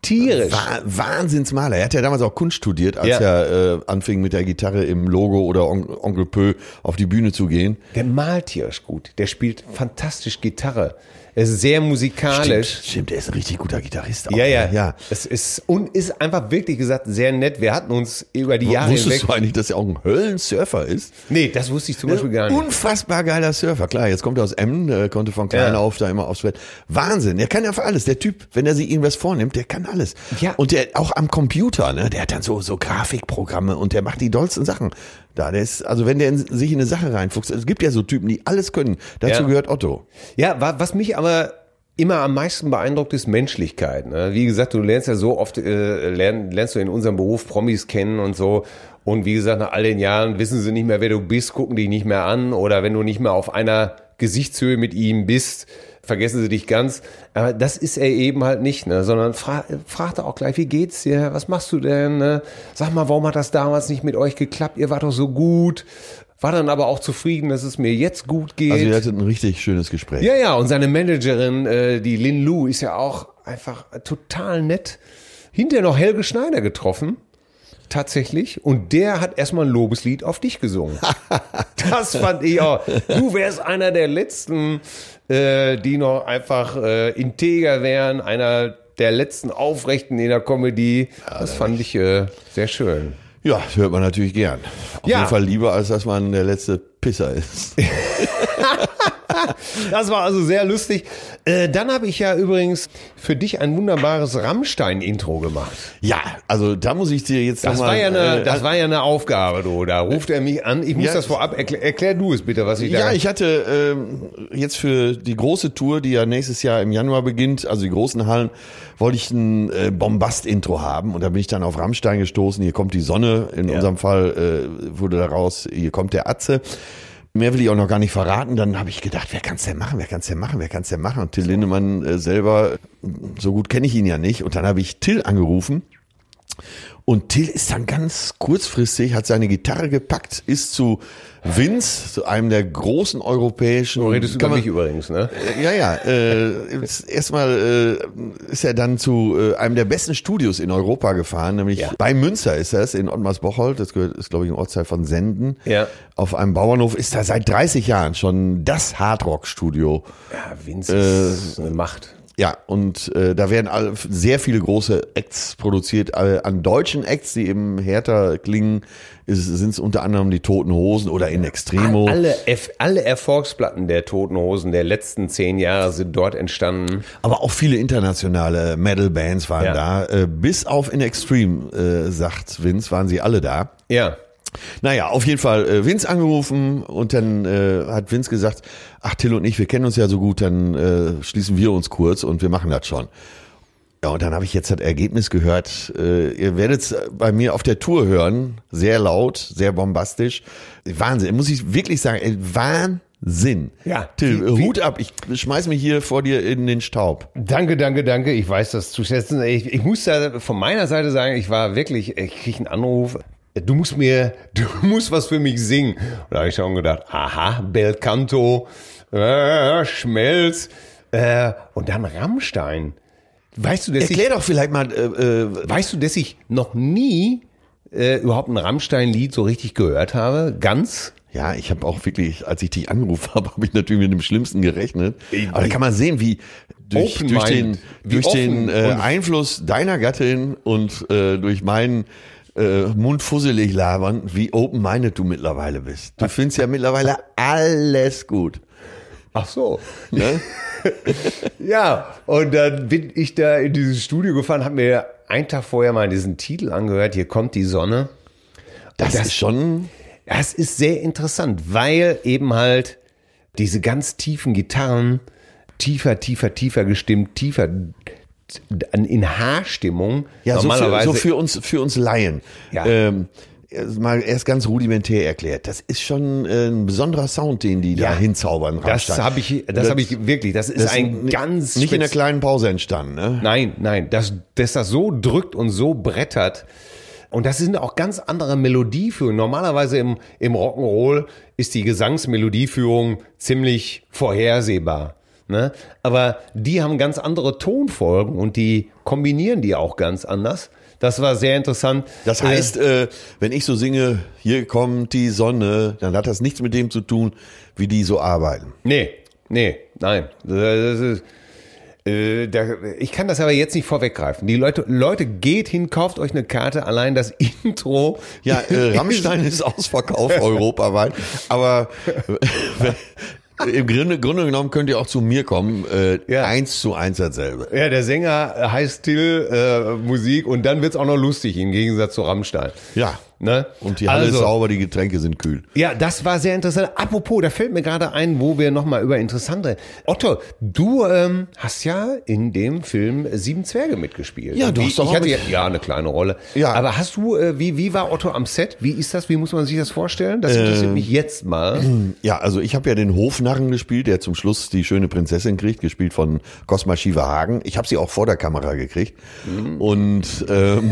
tierisch. Wah- Wahnsinnsmaler. Er hat ja damals auch Kunst studiert, als Ja. er äh, anfing mit der Gitarre im Logo oder On- Onkel Pö auf die Bühne zu gehen. Der malt tierisch gut. Der spielt fantastisch Gitarre. Er ist sehr musikalisch. Stimmt, stimmt, er ist ein richtig guter Gitarrist. Auch, Ja, ja, ja. Es ist, und ist einfach wirklich gesagt sehr nett. Wir hatten uns über die Jahre hinweg. Wusstest du eigentlich, dass er auch ein Höllensurfer ist? Nee, das wusste ich zum Beispiel gar nicht. Unfassbar geiler Surfer. Klar, jetzt kommt er aus Emmen, der konnte von klein Ja. auf da immer aufs Feld. Wahnsinn, der kann ja für alles. Der Typ, wenn er sich irgendwas vornimmt, der kann alles. Ja. Und der auch am Computer, ne, der hat dann so, so Grafikprogramme und der macht die dollsten Sachen. Da, der ist, also wenn der in, sich in eine Sache reinfuchst, es gibt ja so Typen, die alles können. Dazu Ja. gehört Otto. Ja, wa- was mich aber immer am meisten beeindruckt, ist Menschlichkeit. Ne? Wie gesagt, du lernst ja so oft, äh, lern, lernst du in unserem Beruf Promis kennen und so. Und wie gesagt, nach all den Jahren wissen sie nicht mehr, wer du bist, gucken dich nicht mehr an. Oder wenn du nicht mehr auf einer Gesichtshöhe mit ihm bist, vergessen sie dich ganz. Aber das ist er eben halt nicht, ne? Sondern fra fragt er auch gleich, wie geht's dir? Was machst du denn? Ne? Sag mal, warum hat das damals nicht mit euch geklappt? Ihr wart doch so gut. War dann aber auch zufrieden, dass es mir jetzt gut geht. Also ihr hattet ein richtig schönes Gespräch. Ja, ja, und seine Managerin, äh, die Lin Lu, ist ja auch einfach total nett. Hinterher noch Helge Schneider getroffen, tatsächlich. Und der hat erstmal ein Lobeslied auf dich gesungen. Das fand ich auch. Du wärst einer der Letzten, äh, die noch einfach äh, integer wären, einer der letzten Aufrechten in der Comedy. Das fand ich äh, sehr schön. Ja, das hört man natürlich gern. Auf Ja. jeden Fall lieber, als dass man der letzte Pisser ist. Das war also sehr lustig. Äh, dann habe ich ja übrigens für dich ein wunderbares Rammstein-Intro gemacht. Ja, also da muss ich dir jetzt Das nochmal... war ja eine, äh, das war ja eine Aufgabe, du. Da ruft er mich an. Ich muss Ja. das vorab, erklär, erklär du es bitte, was ich da... Ja, ich hatte ähm, jetzt für die große Tour, die ja nächstes Jahr im Januar beginnt, also die großen Hallen, wollte ich ein äh, Bombast-Intro haben. Und da bin ich dann auf Rammstein gestoßen. Hier kommt die Sonne. In Ja. unserem Fall äh, wurde daraus, hier kommt der Atze. Mehr will ich auch noch gar nicht verraten. Dann habe ich gedacht, wer kann's denn machen? Wer kann's denn machen? Wer kann's denn machen? Und Till Lindemann äh, selber, so gut kenne ich ihn ja nicht. Und dann habe ich Till angerufen. Und Till ist dann ganz kurzfristig, hat seine Gitarre gepackt, ist zu Vince, zu einem der großen europäischen... Du redest kann über man- mich übrigens, ne? Ja, ja. Äh, ist- erstmal äh, ist er dann zu äh, einem der besten Studios in Europa gefahren, nämlich Ja. bei Münster ist das, in Ottmarsbocholt. Das gehört, ist, glaube ich, ein Ortsteil von Senden. Ja. Auf einem Bauernhof ist da seit dreißig Jahren schon das Hardrock-Studio. Ja, Vince ist eine Macht. Ja, und äh, da werden alle, sehr viele große Acts produziert. Äh, an deutschen Acts, die eben härter klingen, sind es unter anderem die Toten Hosen oder In Extremo. Alle, F alle Erfolgsplatten der Toten Hosen der letzten zehn Jahre sind dort entstanden. Aber auch viele internationale Metal-Bands waren Ja. da. Äh, bis auf In Extreme, äh, sagt Vince, waren sie alle da. Ja. Naja, auf jeden Fall äh, Vince angerufen und dann äh, hat Vince gesagt, ach Till und ich, wir kennen uns ja so gut, dann äh, schließen wir uns kurz und wir machen das schon. Ja, und dann habe ich jetzt das Ergebnis gehört. Äh, ihr werdet es bei mir auf der Tour hören. Sehr laut, sehr bombastisch. Wahnsinn, muss ich wirklich sagen, ey, Wahnsinn. Ja. Till, Wie- wie- Hut ab, ich schmeiß mich hier vor dir in den Staub. Danke, danke, danke. Ich weiß das zu schätzen. Ich, ich muss da von meiner Seite sagen, ich war wirklich, ich krieg einen Anruf. Du musst mir, du musst was für mich singen. Und da habe ich schon gedacht, aha, Bel Canto, äh, Schmelz, äh, und dann Rammstein. Weißt du, dass ich, Erklär doch vielleicht mal, äh, äh, weißt du, dass ich noch nie äh, überhaupt ein Rammstein-Lied so richtig gehört habe? Ganz? ja, ich habe auch wirklich, als ich dich angerufen habe, habe ich natürlich mit dem Schlimmsten gerechnet. Ich- Aber da kann man sehen, wie durch, Open durch den, mind. Wie durch den offen äh, und- Einfluss deiner Gattin und äh, durch meinen äh, Mund fusselig labern, wie open-minded du mittlerweile bist. Du findest ja mittlerweile alles gut. Ach so. Ne? Ja, und dann bin ich da in dieses Studio gefahren, habe mir einen Tag vorher mal diesen Titel angehört, Hier kommt die Sonne. Das, Das- ist schon... Das ist sehr interessant, weil eben halt diese ganz tiefen Gitarren tiefer, tiefer, tiefer gestimmt, tiefer in Haarstimmung. Ja, so für, normalerweise. so für uns, für uns Laien. Ja. Ähm, erst mal erst ganz rudimentär erklärt. Das ist schon äh, ein besonderer Sound, den die da Ja. hinzaubern. das Rammstein. habe ich, das habe ich wirklich. Das ist Das ein ist ganz nicht in der spez- kleinen Pause entstanden. Ne? Nein, nein, dass, dass das so drückt und so brettert. Und das sind auch ganz andere Melodieführungen. Normalerweise im, im Rock'n'Roll ist die Gesangsmelodieführung ziemlich vorhersehbar. Ne? Aber die haben ganz andere Tonfolgen und die kombinieren die auch ganz anders. Das war sehr interessant. Das heißt, äh, wenn ich so singe, hier kommt die Sonne, dann hat das nichts mit dem zu tun, wie die so arbeiten. Nee, nee, nein. Das ist, äh, da, ich kann das aber jetzt nicht vorweggreifen. Die Leute, Leute, geht hin, kauft euch eine Karte. Allein das Intro. Ja, äh, Rammstein ist ausverkauft europaweit. Aber im Grunde, Grunde genommen könnt ihr auch zu mir kommen. Äh, ja. Eins zu eins dasselbe. Ja, der Sänger heißt Till äh, Musik und dann wird's auch noch lustig im Gegensatz zu Rammstein. Ja. Ne? Und die Halle also, ist sauber, die Getränke sind kühl. Ja, das war sehr interessant. Apropos, da fällt mir gerade ein, wo wir nochmal über interessante... Otto, du ähm, hast ja in dem Film Sieben Zwerge mitgespielt. Ja, du wie, hast doch ich hatte mit... ja, ja eine kleine Rolle. Ja. Aber hast du, äh, wie, wie war Otto am Set? Wie ist das? Wie muss man sich das vorstellen? Das interessiert äh, mich jetzt mal. Ja, also ich habe ja den Hofnarren gespielt, der zum Schluss die schöne Prinzessin kriegt, gespielt von Cosma Shiva Hagen. Ich habe sie auch vor der Kamera gekriegt. Mhm. Und... Ähm,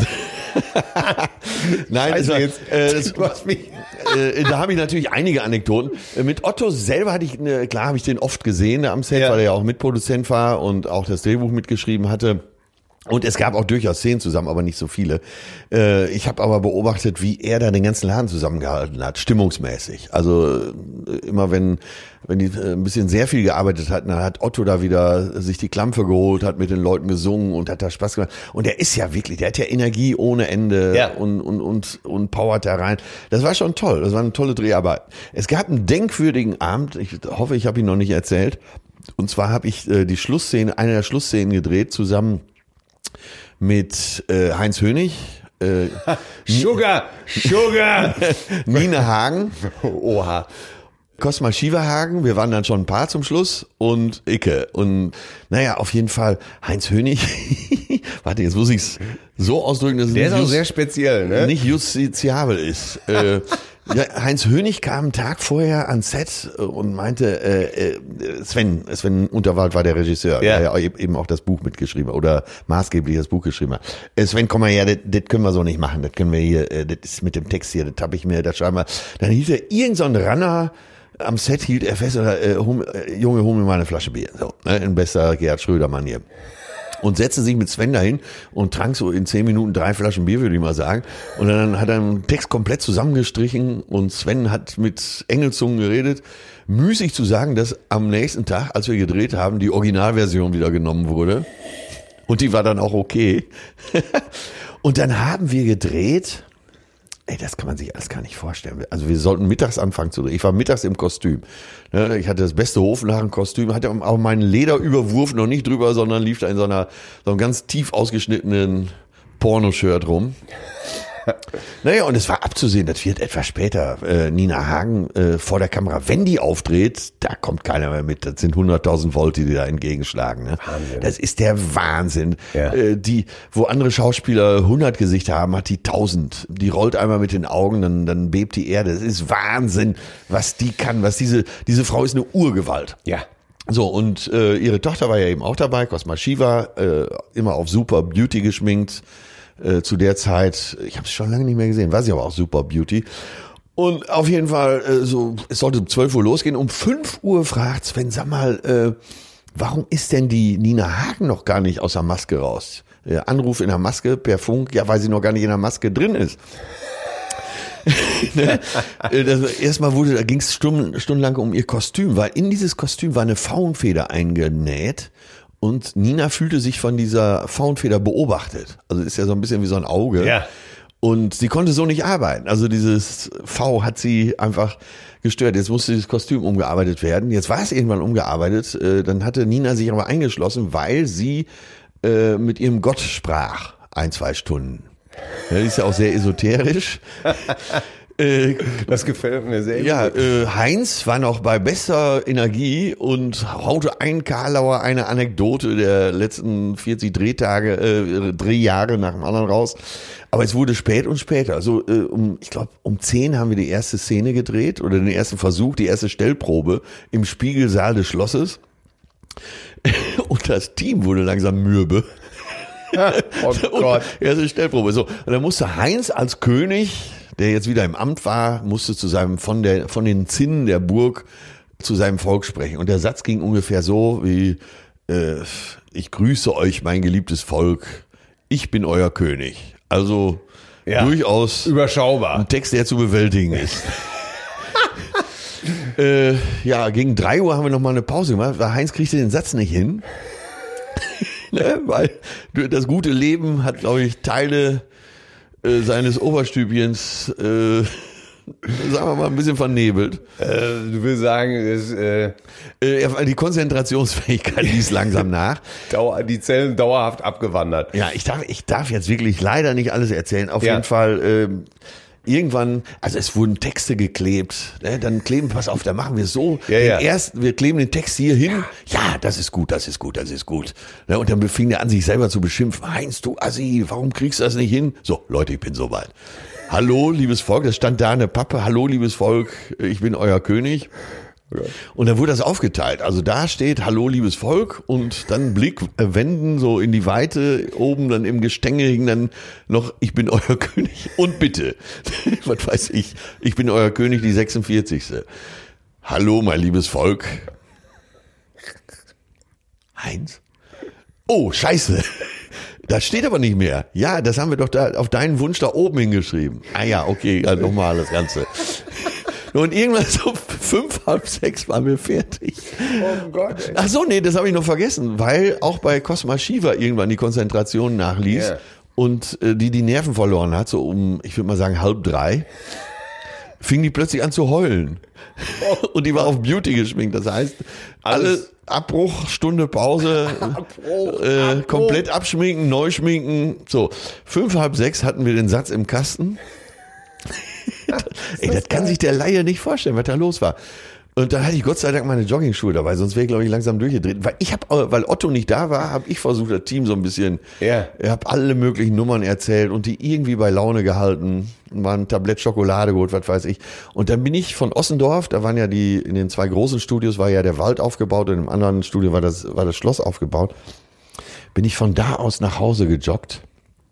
Nein, also jetzt, äh, das, äh, da habe ich natürlich einige Anekdoten. Mit Otto selber hatte ich, eine, klar habe ich den oft gesehen am Set, ja. weil er ja auch Mitproduzent war und auch das Drehbuch mitgeschrieben hatte. Und es gab auch durchaus Szenen zusammen, aber nicht so viele. Äh, ich habe aber beobachtet, wie er da den ganzen Laden zusammengehalten hat, stimmungsmäßig. Also äh, immer wenn wenn die äh, ein bisschen sehr viel gearbeitet hatten, dann hat Otto da wieder sich die Klampfe geholt, hat mit den Leuten gesungen und hat da Spaß gemacht. Und er ist ja wirklich, der hat ja Energie ohne Ende ja. und und und und powert da rein. Das war schon toll. Das war eine tolle Dreharbeit. Es gab einen denkwürdigen Abend. Ich hoffe, ich habe ihn noch nicht erzählt. Und zwar habe ich äh, die Schlussszene, eine der Schlussszenen gedreht zusammen mit äh, Heinz Hönig, äh, Sugar, Sugar, Nina Hagen, oha, Cosma Shiva Hagen, wir waren dann schon ein paar zum Schluss und Icke und naja, auf jeden Fall Heinz Hönig, warte, jetzt muss ich es so ausdrücken, dass es Der nicht, ist auch just, sehr speziell, ne? nicht justiziabel ist. äh, Ja, Heinz Hönig kam einen Tag vorher ans Set und meinte, äh, Sven, Sven Unterwald war der Regisseur, ja. der ja eben auch das Buch mitgeschrieben hat oder maßgeblich das Buch geschrieben hat. Sven, komm mal her, das, das können wir so nicht machen, das können wir hier, das ist mit dem Text hier, das habe ich mir, das schreiben wir. Dann hielt er irgend so ein Ranner am Set, hielt er fest, oder, äh, hum, äh, Junge, hol mir mal eine Flasche Bier, so, ne, in bester Gerhard Schröder-Manier. Und setzte sich mit Sven dahin und trank so in zehn Minuten drei Flaschen Bier, würde ich mal sagen. Und dann hat er einen Text komplett zusammengestrichen und Sven hat mit Engelzungen geredet. Müßig zu sagen, dass am nächsten Tag, als wir gedreht haben, die Originalversion wieder genommen wurde. Und die war dann auch okay. Und dann haben wir gedreht. Ey, das kann man sich alles gar nicht vorstellen. Also wir sollten mittags anfangen zu drehen. Ich war mittags im Kostüm. Ich hatte das beste Hofnarren-Kostüm, hatte auch meinen Lederüberwurf noch nicht drüber, sondern lief da in so einer so einem ganz tief ausgeschnittenen Pornoshirt rum. Naja, und es war abzusehen, das wird etwas später. Äh, Nina Hagen äh, vor der Kamera, wenn die aufdreht, da kommt keiner mehr mit. Das sind hunderttausend Volt, die, die da entgegenschlagen. Ne? Wahnsinn. Das ist der Wahnsinn. Ja. Äh, die, wo andere Schauspieler hundert Gesichter haben, hat die tausend. Die rollt einmal mit den Augen, dann, dann bebt die Erde. Das ist Wahnsinn, was die kann. Was diese, diese Frau ist eine Urgewalt. Ja. So, und äh, ihre Tochter war ja eben auch dabei, Cosma Shiva, äh, immer auf Super Beauty geschminkt. Äh, zu der Zeit, ich habe es schon lange nicht mehr gesehen, war sie aber auch Super Beauty. Und auf jeden Fall, äh, so, es sollte um zwölf Uhr losgehen. Um fünf Uhr fragt Sven, sag mal, äh, warum ist denn die Nina Hagen noch gar nicht aus der Maske raus? Äh, Anruf in der Maske per Funk, ja, weil sie noch gar nicht in der Maske drin ist. ne? das, erstmal wurde, da ging es stunden, stundenlang um ihr Kostüm, weil in dieses Kostüm war eine Faunfeder eingenäht. Und Nina fühlte sich von dieser Faunfeder beobachtet. Also ist ja so ein bisschen wie so ein Auge. Ja. Und sie konnte so nicht arbeiten. Also dieses V hat sie einfach gestört. Jetzt musste dieses Kostüm umgearbeitet werden. Jetzt war es irgendwann umgearbeitet. Dann hatte Nina sich aber eingeschlossen, weil sie äh, mit ihrem Gott sprach. Ein, zwei Stunden. Ja, die ist ja auch sehr esoterisch. Das gefällt mir sehr. Ja, äh, Heinz war noch bei bester Energie und haute ein Karlauer eine Anekdote der letzten vierzig Drehtage, äh, Drehjahre nach dem anderen raus. Aber es wurde spät und später. Also äh, um, ich glaube, um zehn haben wir die erste Szene gedreht oder den ersten Versuch, die erste Stellprobe im Spiegelsaal des Schlosses. Und das Team wurde langsam mürbe. Oh Gott. Erste Stellprobe. So, und dann musste Heinz als König, der jetzt wieder im Amt war, musste zu seinem von der von den Zinnen der Burg zu seinem Volk sprechen. Und der Satz ging ungefähr so wie, äh, ich grüße euch, mein geliebtes Volk, ich bin euer König. Also ja, durchaus überschaubar. Ein Text, der zu bewältigen ist. äh, ja, gegen drei Uhr haben wir noch mal eine Pause gemacht, weil Heinz kriegte den Satz nicht hin. Ne, weil das gute Leben hat, glaube ich, Teile äh, seines Oberstübchens, äh, sagen wir mal, ein bisschen vernebelt. Äh, du willst sagen, es, äh, äh, die Konzentrationsfähigkeit ließ langsam nach. Dauer, die Zellen dauerhaft abgewandert. Ja, ich darf, ich darf jetzt wirklich leider nicht alles erzählen. Auf ja. jeden Fall, äh, irgendwann, also es wurden Texte geklebt, ne? Dann kleben, pass auf, da machen wir es so. Ja, ja. Erst, wir kleben den Text hier hin. Ja, das ist gut, das ist gut, das ist gut. Ne? Und dann fing er an, sich selber zu beschimpfen. Heinz, du Assi, warum kriegst du das nicht hin? So, Leute, ich bin soweit. Hallo, liebes Volk, das stand da eine Pappe. Hallo, liebes Volk, ich bin euer König. Und dann wurde das aufgeteilt. Also da steht Hallo, liebes Volk und dann Blick wenden so in die Weite, oben dann im Gestänge hing dann noch Ich bin euer König und bitte. Was weiß ich, ich bin euer König, die sechsundvierzigste. Hallo, mein liebes Volk. Heinz? Oh, scheiße. Das steht aber nicht mehr. Ja, das haben wir doch da auf deinen Wunsch da oben hingeschrieben. Ah ja, okay, ja, nochmal das Ganze. Und irgendwann so fünf, halb sechs waren wir fertig. Oh Gott. Ey. Ach so, nee, das habe ich noch vergessen, weil auch bei Cosma Shiva irgendwann die Konzentration nachließ yeah. und äh, die die Nerven verloren hat, so um, ich würde mal sagen, halb drei, fing die plötzlich an zu heulen. Oh. Und die war auf Beauty geschminkt, das heißt, alle Alles. Abbruch, Stunde Pause, Abbruch, äh, Abbruch. Komplett abschminken, neu schminken. So, fünf, halb sechs hatten wir den Satz im Kasten. Ey, das kann sich der Laie nicht vorstellen, was da los war. Und dann hatte ich Gott sei Dank meine Joggingschuhe dabei, sonst wäre ich, glaube ich, langsam durchgedreht. Weil ich habe, weil Otto nicht da war, habe ich versucht, das Team so ein bisschen, ja. ich habe alle möglichen Nummern erzählt und die irgendwie bei Laune gehalten. Mal ein Tablett Schokolade geholt, was weiß ich. Und dann bin ich von Ossendorf, da waren ja die, in den zwei großen Studios war ja der Wald aufgebaut und im anderen Studio war das, war das Schloss aufgebaut. Bin ich von da aus nach Hause gejoggt.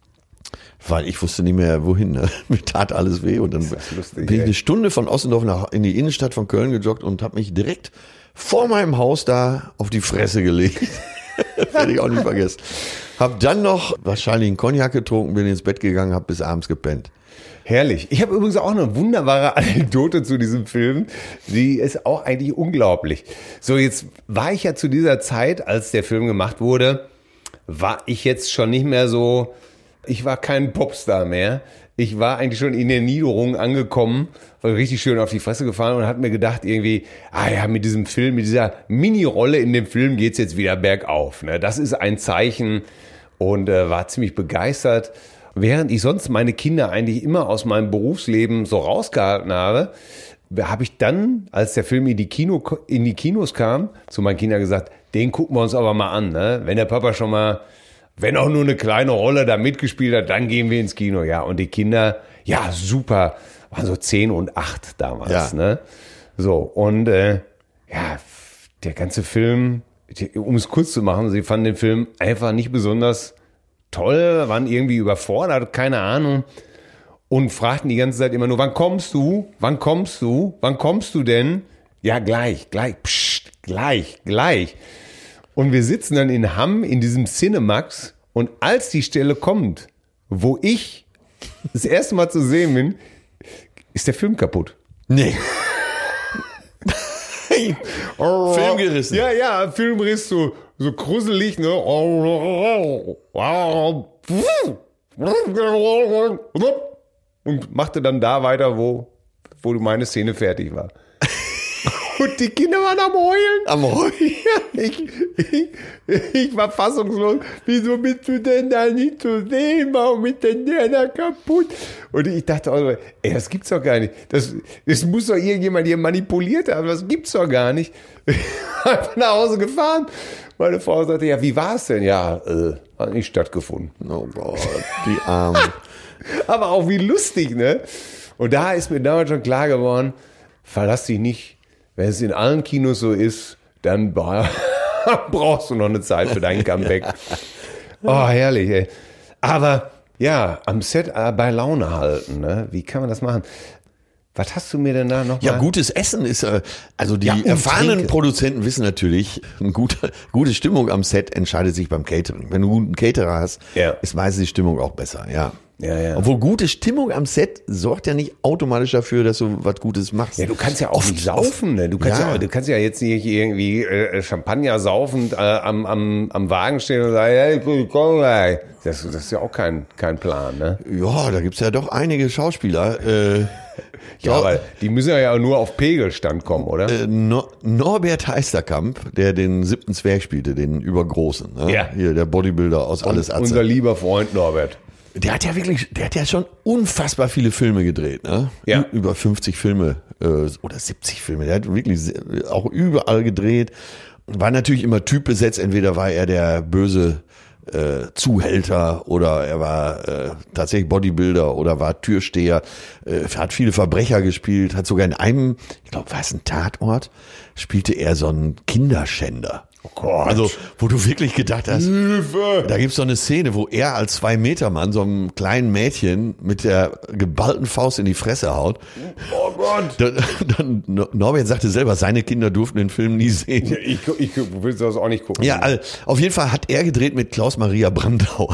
Weil ich wusste nicht mehr, wohin. Ne? Mir tat alles weh. Und dann lustig, bin ich eine Stunde von Ossendorf nach, in die Innenstadt von Köln gejoggt und habe mich direkt vor meinem Haus da auf die Fresse gelegt. Werde ich auch nicht vergessen. Hab dann noch wahrscheinlich einen Cognac getrunken, bin ins Bett gegangen, hab bis abends gepennt. Herrlich. Ich habe übrigens auch eine wunderbare Anekdote zu diesem Film. Die ist auch eigentlich unglaublich. So, jetzt war ich ja zu dieser Zeit, als der Film gemacht wurde, war ich jetzt schon nicht mehr so... Ich war kein Popstar mehr. Ich war eigentlich schon in der Niederung angekommen, war richtig schön auf die Fresse gefallen und hat mir gedacht irgendwie, ah ja, mit diesem Film, mit dieser Mini-Rolle in dem Film geht's jetzt wieder bergauf. Ne? Das ist ein Zeichen und äh, war ziemlich begeistert. Während ich sonst meine Kinder eigentlich immer aus meinem Berufsleben so rausgehalten habe, habe ich dann, als der Film in die, Kino, in die Kinos kam, zu meinen Kindern gesagt, den gucken wir uns aber mal an. Ne? Wenn der Papa schon mal... Wenn auch nur eine kleine Rolle da mitgespielt hat, dann gehen wir ins Kino. Ja, und die Kinder, ja, super, waren so zehn und acht damals. Ja. Ne? So, und äh, ja, der ganze Film, um es kurz zu machen, sie fanden den Film einfach nicht besonders toll, waren irgendwie überfordert, keine Ahnung. Und fragten die ganze Zeit immer nur, wann kommst du? Wann kommst du? Wann kommst du denn? Ja, gleich, gleich, pssst, gleich, gleich. Und wir sitzen dann in Hamm in diesem Cinemax und als die Stelle kommt, wo ich das erste Mal zu sehen bin, ist der Film kaputt. Nee. Film gerissen. Ja, ja, Filmriss, so, so gruselig, ne? Und machte dann da weiter, wo, wo meine Szene fertig war. Und die Kinder waren am Heulen. Am Heulen? Ja, ich, ich, ich war fassungslos. Wieso bist du denn da nicht zu sehen? Warum ist denn der da kaputt? Und ich dachte, also, ey, das gibt's doch gar nicht. Das, das muss doch irgendjemand hier manipuliert haben. Das gibt's doch gar nicht. Ich bin einfach nach Hause gefahren. Meine Frau sagte, ja, wie war's denn? Ja, äh, hat nicht stattgefunden. Oh Gott, die Arme. Aber auch wie lustig, ne? Und da ist mir damals schon klar geworden, verlass dich nicht. Wenn es in allen Kinos so ist, dann brauchst du noch eine Zeit für dein Comeback. Oh, herrlich, ey. Aber ja, am Set bei Laune halten, ne? Wie kann man das machen? Was hast du mir denn da noch Ja, mal? gutes Essen ist, äh, also die Ja, und erfahrenen Trinken. Produzenten wissen natürlich, eine gute, gute Stimmung am Set entscheidet sich beim Catering. Wenn du einen guten Caterer hast, Ja. ist meistens die Stimmung auch besser, ja. Ja, ja. Obwohl gute Stimmung am Set sorgt ja nicht automatisch dafür, dass du was Gutes machst. Ja, du kannst ja auch nicht saufen, ne? Du kannst ja, Ja. du kannst ja jetzt nicht irgendwie äh, Champagner saufend äh, am, am, am Wagen stehen und sagen, hey, komm, komm gleich. Das, das ist ja auch kein, kein Plan, ne? Ja, da gibt's ja doch einige Schauspieler. Äh, Ja, aber die müssen ja nur auf Pegelstand kommen, oder? Äh, Nor- Norbert Heisterkamp, der den siebten Zwerg spielte, den Übergroßen. Ne? Ja. Hier, der Bodybuilder aus Alles Atze. Unser lieber Freund Norbert. Der hat ja wirklich, der hat ja schon unfassbar viele Filme gedreht, ne? Ja. Ü- Über fünfzig Filme äh, oder siebzig Filme. Der hat wirklich se- auch überall gedreht. War natürlich immer typbesetzt. Entweder war er der böse äh, Zuhälter oder er war äh, tatsächlich Bodybuilder oder war Türsteher. Äh, hat viele Verbrecher gespielt. Hat sogar in einem, ich glaube, war es ein Tatort, spielte er so einen Kinderschänder. Oh Gott. Also, wo du wirklich gedacht hast, Hilfe! da gibt's so eine Szene, wo er als Zwei-Meter-Mann so einem kleinen Mädchen mit der geballten Faust in die Fresse haut. Oh Gott! Dann, dann Norbert sagte selber, seine Kinder durften den Film nie sehen. Ich, gu- ich gu- willst du das auch nicht gucken? Ja, also, auf jeden Fall hat er gedreht mit Klaus-Maria Brandauer.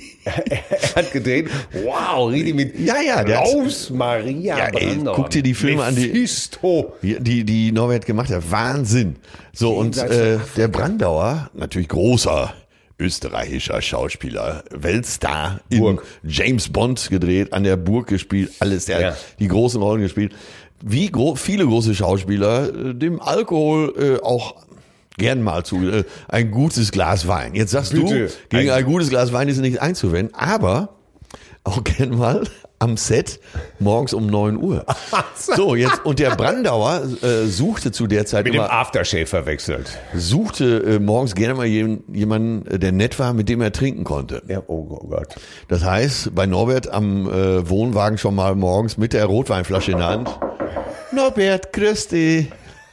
Er hat gedreht. Wow, richtig mit Ja, ja, der hat- Klaus Maria Ja, ey, Brandauer. guck dir die Filme an, die- Mephisto. Die, die, die Norbert gemacht hat. Wahnsinn. So, und Jenseits äh, von der Brandauer, natürlich großer österreichischer Schauspieler, Weltstar, in Burg. James Bond gedreht, an der Burg gespielt, alles, der Ja. hat die großen Rollen gespielt. Wie gro viele große Schauspieler äh, dem Alkohol äh, auch gern mal zu, äh, ein gutes Glas Wein. Jetzt sagst Bitte. du, gegen Ein- ein gutes Glas Wein ist nicht einzuwenden, aber auch gern mal am Set morgens um neun Uhr. So, jetzt, und der Brandauer äh, suchte zu der Zeit Mit dem immer, Aftershave verwechselt. suchte äh, morgens gerne mal jem- jemanden, äh, der nett war, mit dem er trinken konnte. Ja, oh Gott. Das heißt, bei Norbert am äh, Wohnwagen schon mal morgens mit der Rotweinflasche in der Hand. Norbert, grüß dich.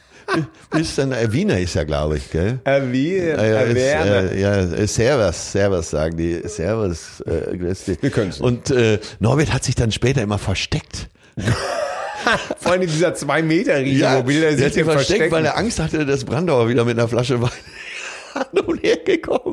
Bist dann, äh, Wiener ist ja, glaube ich, gell? Äh, wie? Ja, ja, ist, äh, ja, äh, Servus, Servus sagen die. Servus, äh, grüß dich. Wir können's. Und äh, Norbert hat sich dann später immer versteckt. Vor allem dieser zwei Meter Riese, wo will er der sich hat sich denn versteckt, verstecken? weil er Angst hatte, dass Brandauer wieder mit einer Flasche Wein an und hergekommen.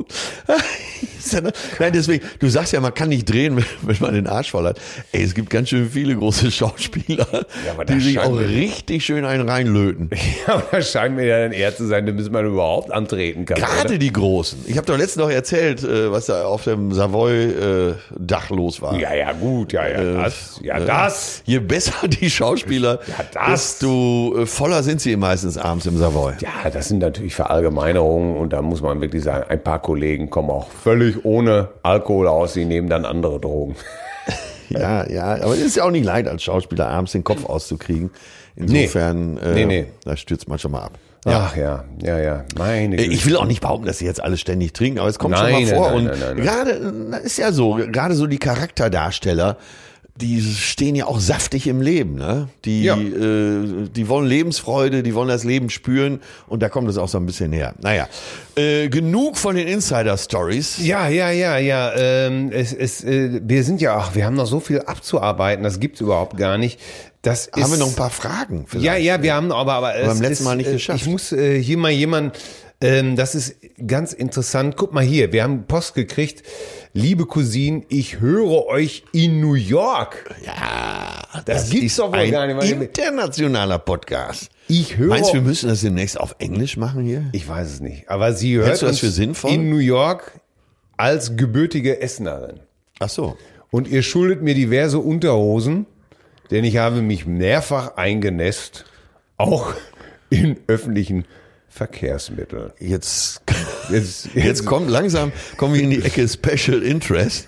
Nein, deswegen, du sagst ja, man kann nicht drehen, wenn, wenn man den Arsch voll hat. Ey, es gibt ganz schön viele große Schauspieler, Ja, aber die das sich scheint auch mir- richtig schön einen reinlöten. Ja, aber das scheint mir ja dann eher zu sein, bis man überhaupt antreten kann. Gerade oder? die Großen. Ich habe doch letztens noch erzählt, äh, was da auf dem Savoy-Dach los war. Ja, ja, gut, ja, ja, das, ja, Äh, das. Je besser die Schauspieler, Ja, das. desto äh, voller sind sie meistens abends im Savoy. Ja, das sind natürlich Verallgemeinerungen und da muss man wirklich sagen, ein paar Kollegen kommen auch völlig ohne Alkohol aus, sie nehmen dann andere Drogen. Ja, ja, aber es ist ja auch nicht leicht, als Schauspieler abends den Kopf auszukriegen. Insofern, Nee. äh, Nee, nee. da stürzt man schon mal ab. Ach ja, ja, ja, meine Äh, Güte. Ich will auch nicht behaupten, dass sie jetzt alle ständig trinken, aber es kommt Nein, schon mal nein, vor. nein, Und nein, nein, nein. gerade, das ist ja so, gerade so die Charakterdarsteller, die stehen ja auch saftig im Leben, ne? Die, Ja. äh, die wollen Lebensfreude, die wollen das Leben spüren und da kommt es auch so ein bisschen her. Naja, äh, genug von den Insider-Stories. Ja, ja, ja, ja. Ähm, es, es, äh, wir sind ja, ach, wir haben noch so viel abzuarbeiten, das gibt's überhaupt gar nicht. Das ist, Haben wir noch ein paar Fragen? Vielleicht? Ja, ja, wir haben aber, aber es beim letzten ist, Mal nicht äh, geschafft. Ich muss äh, hier mal jemand, ähm, das ist ganz interessant. Guck mal hier, wir haben Post gekriegt. Liebe Cousinen, ich höre euch in New York. Ja, Das gibt's ist doch wohl ein gar nicht, weil- internationaler Podcast. Ich höre. Meinst du, wir müssen das demnächst auf Englisch machen hier? Ich weiß es nicht. Aber sie hört Hältst du das uns für sinnvoll? in New York als gebürtige Essenerin. Ach so. Und ihr schuldet mir diverse Unterhosen, denn ich habe mich mehrfach eingenässt, auch in öffentlichen Verkehrsmitteln. Jetzt, Jetzt, jetzt kommt langsam, kommen wir in die Ecke Special Interest.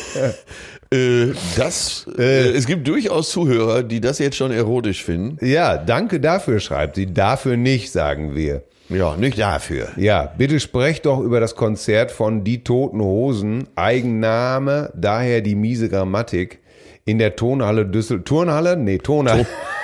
äh, das, äh, es gibt durchaus Zuhörer, die das jetzt schon erotisch finden. Ja, danke dafür, schreibt sie. Dafür nicht, sagen wir. Ja, nicht dafür. Ja, bitte sprecht doch über das Konzert von Die Toten Hosen. Eigenname, daher die miese Grammatik. In der Tonhalle Düsseldorf. Turnhalle? Nee, Tonhalle.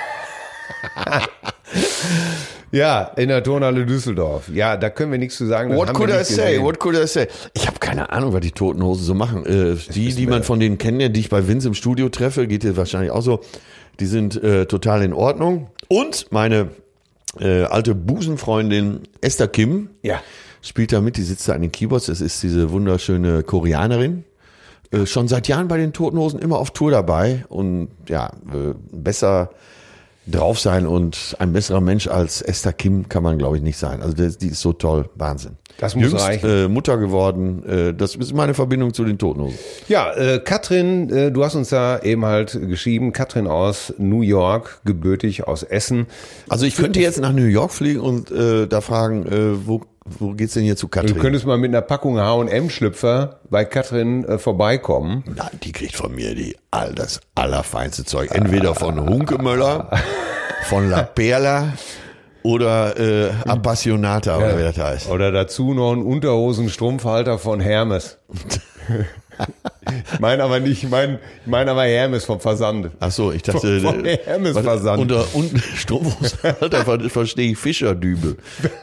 Ja, in der Tonhalle Düsseldorf. Ja, da können wir nichts zu sagen. das What haben could wir I nicht say? gesehen. What could I say? Ich habe keine Ahnung, was die Toten Hosen so machen. Äh, die, die man von denen kennt, die ich bei Vince im Studio treffe, geht dir wahrscheinlich auch so. Die sind äh, total in Ordnung. Und meine äh, alte Busenfreundin Esther Kim Ja. spielt da mit, die sitzt da an den Keyboards. Das ist diese wunderschöne Koreanerin. Äh, schon seit Jahren bei den Toten Hosen, immer auf Tour dabei. Und ja, äh, besser drauf sein und ein besserer Mensch als Esther Kim kann man, glaube ich, nicht sein. Also das, die ist so toll, Wahnsinn. Das muss Jüngst, reichen. Äh, Mutter geworden, äh, das ist meine Verbindung zu den Toten Hosen. Ja, äh, Katrin, äh, du hast uns da eben halt geschrieben, Katrin aus New York, gebürtig aus Essen. Also ich könnte jetzt nach New York fliegen und äh, da fragen, äh, wo, wo geht's denn hier zu Katrin? Du könntest mal mit einer Packung H und M-Schlüpfer bei Katrin äh, vorbeikommen. Na, die kriegt von mir die all das allerfeinste Zeug. Entweder von Hunkemöller, von La Perla oder äh, Appassionata oder wie das heißt. Oder dazu noch ein Unterhosen-Strumpfhalter von Hermes. Ich meine aber nicht, ich meine ich mein aber Hermes vom Versand. Ach so, ich dachte, Von, von äh, Hermes warte, Versand. unter unten Strumpfhalter ver- verstehe ich Fischerdübel.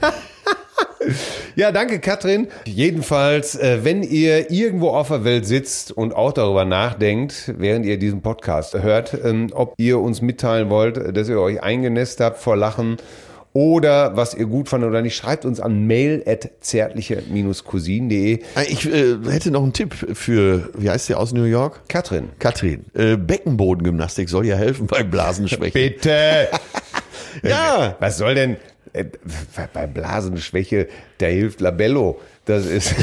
Ja, danke Katrin. Jedenfalls, äh, wenn ihr irgendwo auf der Welt sitzt und auch darüber nachdenkt, während ihr diesen Podcast hört, ähm, ob ihr uns mitteilen wollt, dass ihr euch eingenässt habt vor Lachen oder was ihr gut fandet oder nicht, schreibt uns an mail at zärtliche Bindestrich cousin punkt de. Ich äh, hätte noch einen Tipp für, wie heißt der aus New York? Katrin. Katrin. Äh, Beckenbodengymnastik soll ja helfen bei Blasenschwäche. Bitte! Ja. Was soll denn äh, bei Blasenschwäche, da hilft Labello. Das ist...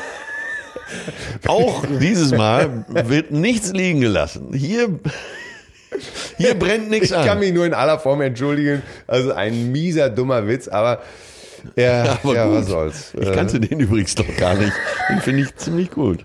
Auch dieses Mal wird nichts liegen gelassen. Hier, hier brennt nichts Ich an. kann mich nur in aller Form entschuldigen. Also ein mieser, dummer Witz, aber ja, ja, Aber ja gut. was soll's. Ich kannte den übrigens doch gar nicht. Den finde ich ziemlich gut.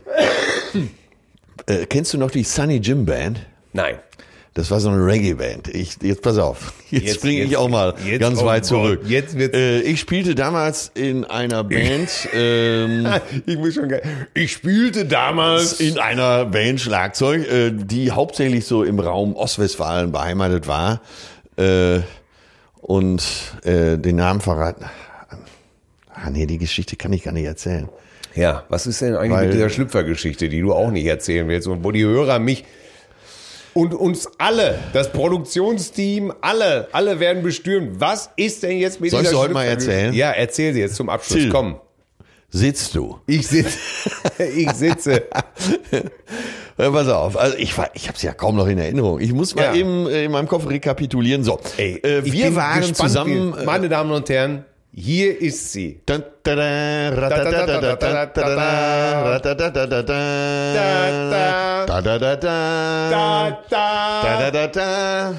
Äh, kennst du noch die Sunny Jim Band? Nein. Das war so eine Reggae-Band. Ich, jetzt pass auf. Jetzt, Jetzt- springe ich jetzt- auch mal jetzt- ganz oh weit Gott, zurück. jetzt wird's- Äh, ich spielte damals in einer Band, ähm, Ich muss schon ge- Ich spielte damals in einer Band Schlagzeug, äh, die hauptsächlich so im Raum Ostwestfalen beheimatet war. Äh, und äh, den Namen verraten. Ah nee, die Geschichte kann ich gar nicht erzählen. Ja, was ist denn eigentlich Weil- mit dieser Schlüpfergeschichte, die du auch nicht erzählen willst und wo die Hörer mich und uns alle, das Produktionsteam, alle, alle werden bestürmt. Was ist denn jetzt mit Soll ich dieser sie heute mal Schlüpfergeschichte? erzählen? Ja, erzähl sie jetzt zum Abschluss. Till. Komm. Sitzt du? Ich sitze. ich sitze. Ja, pass auf, also ich, war- ich habe es ja kaum noch in Erinnerung. Ich muss mal Ja. eben äh, in meinem Kopf rekapitulieren. So, Ey, äh, ich wir bin waren gespannt, zusammen. wie- meine Damen und Herren, hier ist sie. Da, da, da, ratatatatata, da, da, da, da, da, da, da, da, da, da, da, da, da, da,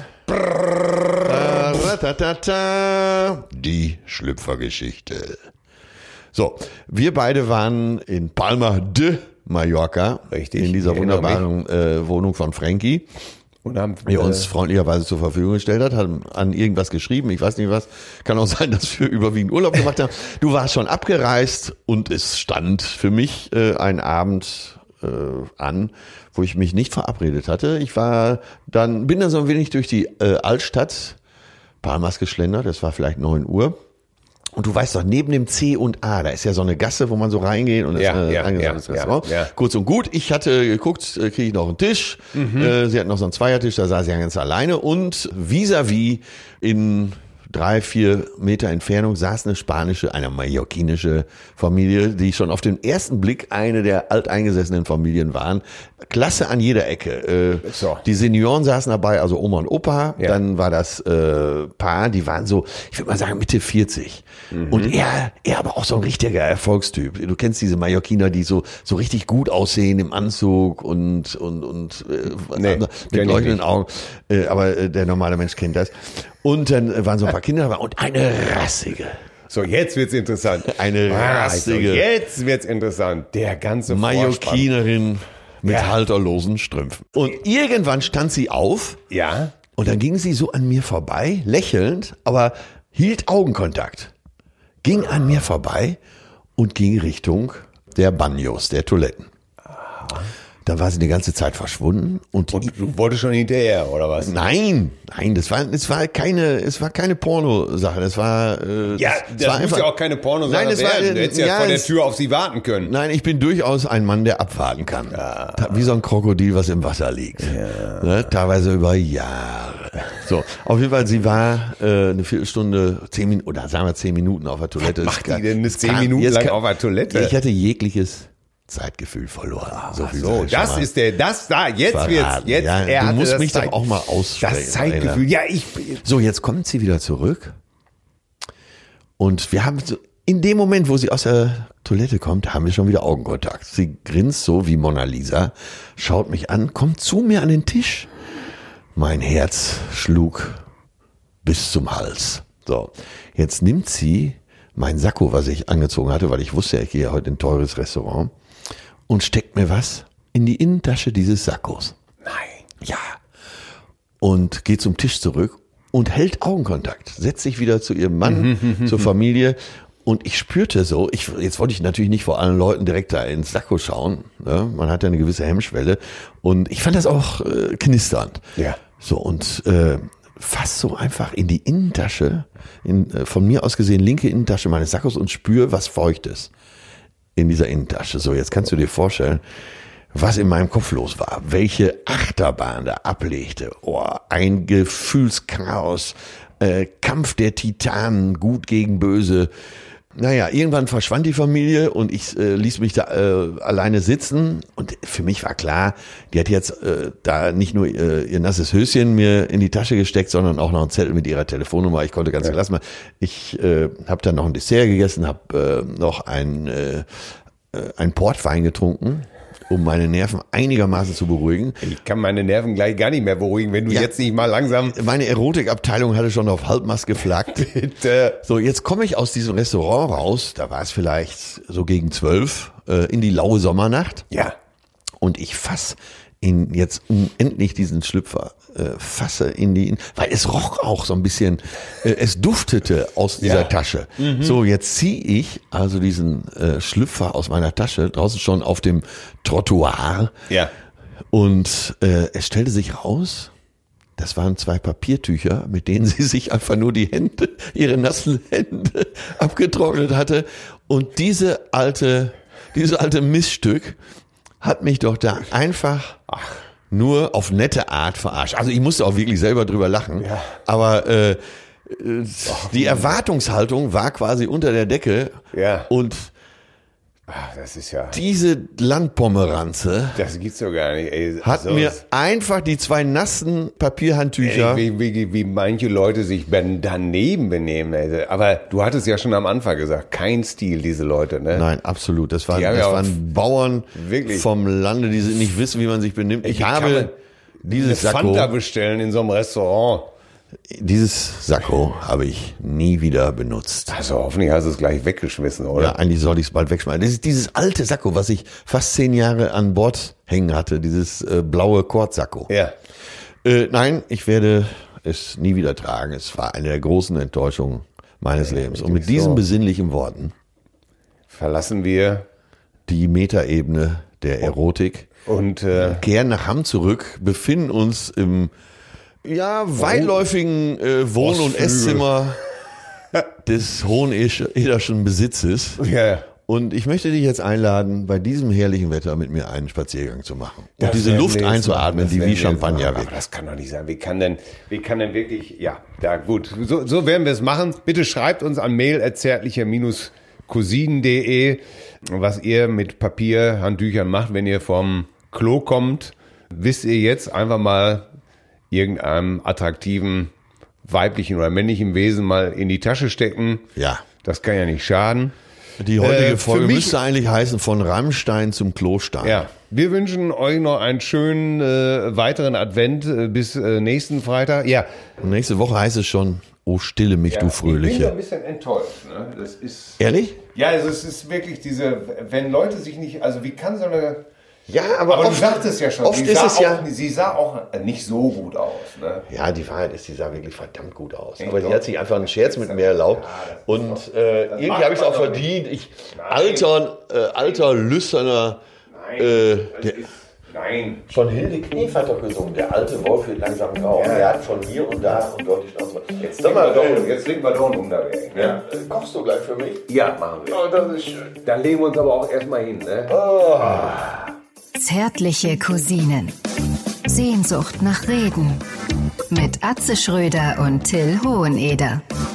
da, ratatata. Die Schlüpfergeschichte. So, wir beide waren in Palma de Mallorca. Richtig, In dieser ich erinnere wunderbaren äh, Wohnung von Frankie. Und haben Die uns äh, freundlicherweise zur Verfügung gestellt hat, hat an irgendwas geschrieben, ich weiß nicht was. Kann auch sein, dass wir überwiegend Urlaub gemacht haben. Du warst schon abgereist und es stand für mich äh, ein Abend äh, an, wo ich mich nicht verabredet hatte. Ich war dann, bin dann so ein wenig durch die äh, Altstadt Palmas geschlendert, es war vielleicht neun Uhr. Und du weißt doch, neben dem C und A, da ist ja so eine Gasse, wo man so reingeht und das Ja, ist ein ja, eingesammeltes ja, Restaurant. ja, ja. Kurz und gut, ich hatte geguckt, äh, kriege ich noch einen Tisch. Äh, sie hat noch so einen Zweiertisch, da saß sie ja ganz alleine. Und vis-à-vis in drei, vier Meter Entfernung saß eine spanische, eine mallorquinische Familie, die schon auf den ersten Blick eine der alteingesessenen Familien waren. Klasse an jeder Ecke. Äh, So. Die Senioren saßen dabei, also Oma und Opa. Ja. Dann war das äh, Paar, die waren so, ich würde mal sagen, Mitte vierzig. Und er, er aber auch so ein richtiger Erfolgstyp. Du kennst diese Mallorquiner, die so so richtig gut aussehen im Anzug und und und äh, Nee, mit kenn ich leuchtenden nicht. Augen. Äh, aber äh, der normale Mensch kennt das. Und dann äh, waren so ein paar Kinder dabei und eine rassige So, jetzt wird's interessant. Eine rassige- Also jetzt wird's interessant. Der ganze Vorspann. Mallorquinerin mit Ja. halterlosen Strümpfen. Und irgendwann stand sie auf Ja. und dann ging sie so an mir vorbei, lächelnd, aber hielt Augenkontakt. Ging an mir vorbei und ging Richtung der Bagnos, der Toiletten. Da war sie die ganze Zeit verschwunden. Und, Und du wolltest schon hinterher, oder was? Nein, nein, das war, es war keine, es war keine Pornosache. Das war, äh, Ja, das, das war muss einfach, ja auch keine Pornosache Nein, das war, werden. Du hättest ja, ja, vor der es- Tür auf sie warten können. Nein, ich bin durchaus ein Mann, der abwarten kann. Ja. Wie so ein Krokodil, was im Wasser liegt. Ja. Ne? Teilweise über Jahre. So, auf jeden Fall, sie war äh, eine Viertelstunde, zehn Minuten, oder sagen wir zehn Minuten auf der Toilette. Was macht Es die denn es zehn kam- Minuten jetzt lang kam- auf der Toilette? Ich hatte jegliches Zeitgefühl verloren. So, viel So, sag ich schon das mal. ist der, das da, jetzt Verraten. wird's, jetzt, Ja, er du hatte musst das mich Zeit, doch auch mal aussprechen. das Zeitgefühl, ja, ich, So, jetzt kommt sie wieder zurück. Und wir haben so, in dem Moment, wo sie aus der Toilette kommt, haben wir schon wieder Augenkontakt. Sie grinst so wie Mona Lisa, schaut mich an, kommt zu mir an den Tisch. Mein Herz schlug bis zum Hals. So, jetzt nimmt sie mein Sakko, was ich angezogen hatte, weil ich wusste, ich gehe ja heute in ein teures Restaurant, und steckt mir was in die Innentasche dieses Sakkos. nein. Ja. Und geht zum Tisch zurück und hält Augenkontakt, setzt sich wieder zu ihrem Mann, zur Familie. Und ich spürte so, ich, jetzt wollte ich natürlich nicht vor allen Leuten direkt da ins Sakko schauen. Ne? Man hat ja eine gewisse Hemmschwelle. Und ich fand das auch äh, knisternd. Ja. So, und äh, fast so einfach in die Innentasche, in, äh, von mir aus gesehen linke Innentasche meines Sakkos, und spür was Feuchtes in dieser Innentasche. So, jetzt kannst du dir vorstellen, was in meinem Kopf los war, welche Achterbahn da ablegte. Oh, ein Gefühlschaos, äh, Kampf der Titanen, gut gegen böse. Naja, irgendwann verschwand die Familie und ich äh, ließ mich da äh, alleine sitzen, und für mich war klar, die hat jetzt äh, da nicht nur äh, ihr nasses Höschen mir in die Tasche gesteckt, sondern auch noch einen Zettel mit ihrer Telefonnummer. Ich konnte ganz gelassen machen. Ich äh, habe dann noch ein Dessert gegessen, habe äh, noch ein, äh, ein Portwein getrunken, um meine Nerven einigermaßen zu beruhigen. Ich kann meine Nerven gleich gar nicht mehr beruhigen, wenn du Ja. jetzt nicht mal langsam, Meine Erotikabteilung hatte schon auf Halbmast geflaggt. bitte, So, jetzt komme ich aus diesem Restaurant raus, da war es vielleicht so gegen zwölf, äh, in die laue Sommernacht, ja, und ich fass in jetzt endlich diesen Schlüpfer, äh, fasse in die, weil es roch auch so ein bisschen, äh, es duftete aus dieser Ja. Tasche. So, jetzt ziehe ich also diesen äh, Schlüpfer aus meiner Tasche, draußen schon auf dem Trottoir, ja. und äh, es stellte sich raus, das waren zwei Papiertücher, mit denen sie sich einfach nur die Hände, ihre nassen Hände abgetrocknet hatte. Und diese alte, dieses alte Missstück hat mich doch da einfach nur auf nette Art verarscht. Also ich musste auch wirklich selber drüber lachen. Ja. Aber äh, äh, die Erwartungshaltung war quasi unter der Decke. Ja. Und Ach, das ist ja, diese Landpomeranze das gibt's doch gar nicht, ey. hat So mir ist- einfach die zwei nassen Papierhandtücher. Ey, wie, wie, wie manche Leute sich ben- daneben benehmen. Ey. Aber du hattest ja schon am Anfang gesagt, kein Stil, diese Leute, ne? Nein, absolut. Das waren, Die haben das ja auch waren Bauern wirklich- vom Lande, die nicht wissen, wie man sich benimmt. Ich Wie kann man habe eine dieses Sakko, Fanta bestellen in so einem Restaurant. dieses Sakko habe ich nie wieder benutzt. Also hoffentlich hast du es gleich weggeschmissen, Ja, oder? eigentlich soll ich es bald wegschmeißen. Das ist dieses alte Sakko, was ich fast zehn Jahre an Bord hängen hatte, dieses äh, blaue Kordsakko. Ja. Äh, nein, ich werde es nie wieder tragen. Es war eine der großen Enttäuschungen meines Lebens. Und mit so. diesen besinnlichen Worten Verlassen wir die Metaebene der Erotik, und äh, kehren nach Hamm zurück, befinden uns im ja, weitläufigen äh, Wohn- und Ostflügel. Esszimmer des Hohenederschen Besitzes. ja. Und ich möchte dich jetzt einladen, bei diesem herrlichen Wetter mit mir einen Spaziergang zu machen. Und Das diese werden Luft wir jetzt einzuatmen, machen, das die werden wie wir jetzt Champagner machen. wirkt. Aber das kann doch nicht sein. Wie kann denn, wie kann denn wirklich, ja, ja gut, so, so werden wir es machen. Bitte schreibt uns an mail at zärtlicher Bindestrich cousinen punkt de, was ihr mit Papierhandtüchern macht, wenn ihr vom Klo kommt. Wisst ihr jetzt einfach mal irgendeinem attraktiven weiblichen oder männlichen Wesen mal in die Tasche stecken. Ja. Das kann ja nicht schaden. Die heutige Äh, für Folge mich- müsste eigentlich heißen, von Rammstein zum Klostein. Ja, wir wünschen euch noch einen schönen äh, weiteren Advent äh, bis äh, nächsten Freitag. Ja, Und nächste Woche heißt es schon, oh stille mich, du Ich bin da Fröhliche. ein bisschen enttäuscht. Ne? Das ist Ehrlich? ja, also es ist wirklich diese, wenn Leute sich nicht, also wie kann so eine, Ja, aber du sagtest ja schon, oft sie, ist sah es auch, ja. sie sah auch nicht so gut aus. Ne? Ja, die Wahrheit ist, die sah wirklich verdammt gut aus. Ich Aber die doch. hat sich einfach einen Scherz mit mir erlaubt. Und äh, irgendwie macht habe ich es man auch doch verdient. Ich, alter, äh, alter, lüsterner, Nein, äh, das der, ist, Nein. Schon Hilde Knef hat doch gesungen, der alte Wolf wird langsam grau. Ja. Er hat von hier und da und dort die Schnauze. Jetzt Sag mal, legen wir äh, doch, jetzt legen wir doch einen Unterweg. Ne? ja, äh, kochst du gleich für mich? Ja, machen wir. Oh, das ist schön. Dann legen wir uns aber auch erstmal hin. Ne? Oh. Zärtliche Cousinen. Sehnsucht nach Reden. Mit Atze Schröder und Till Hoheneder.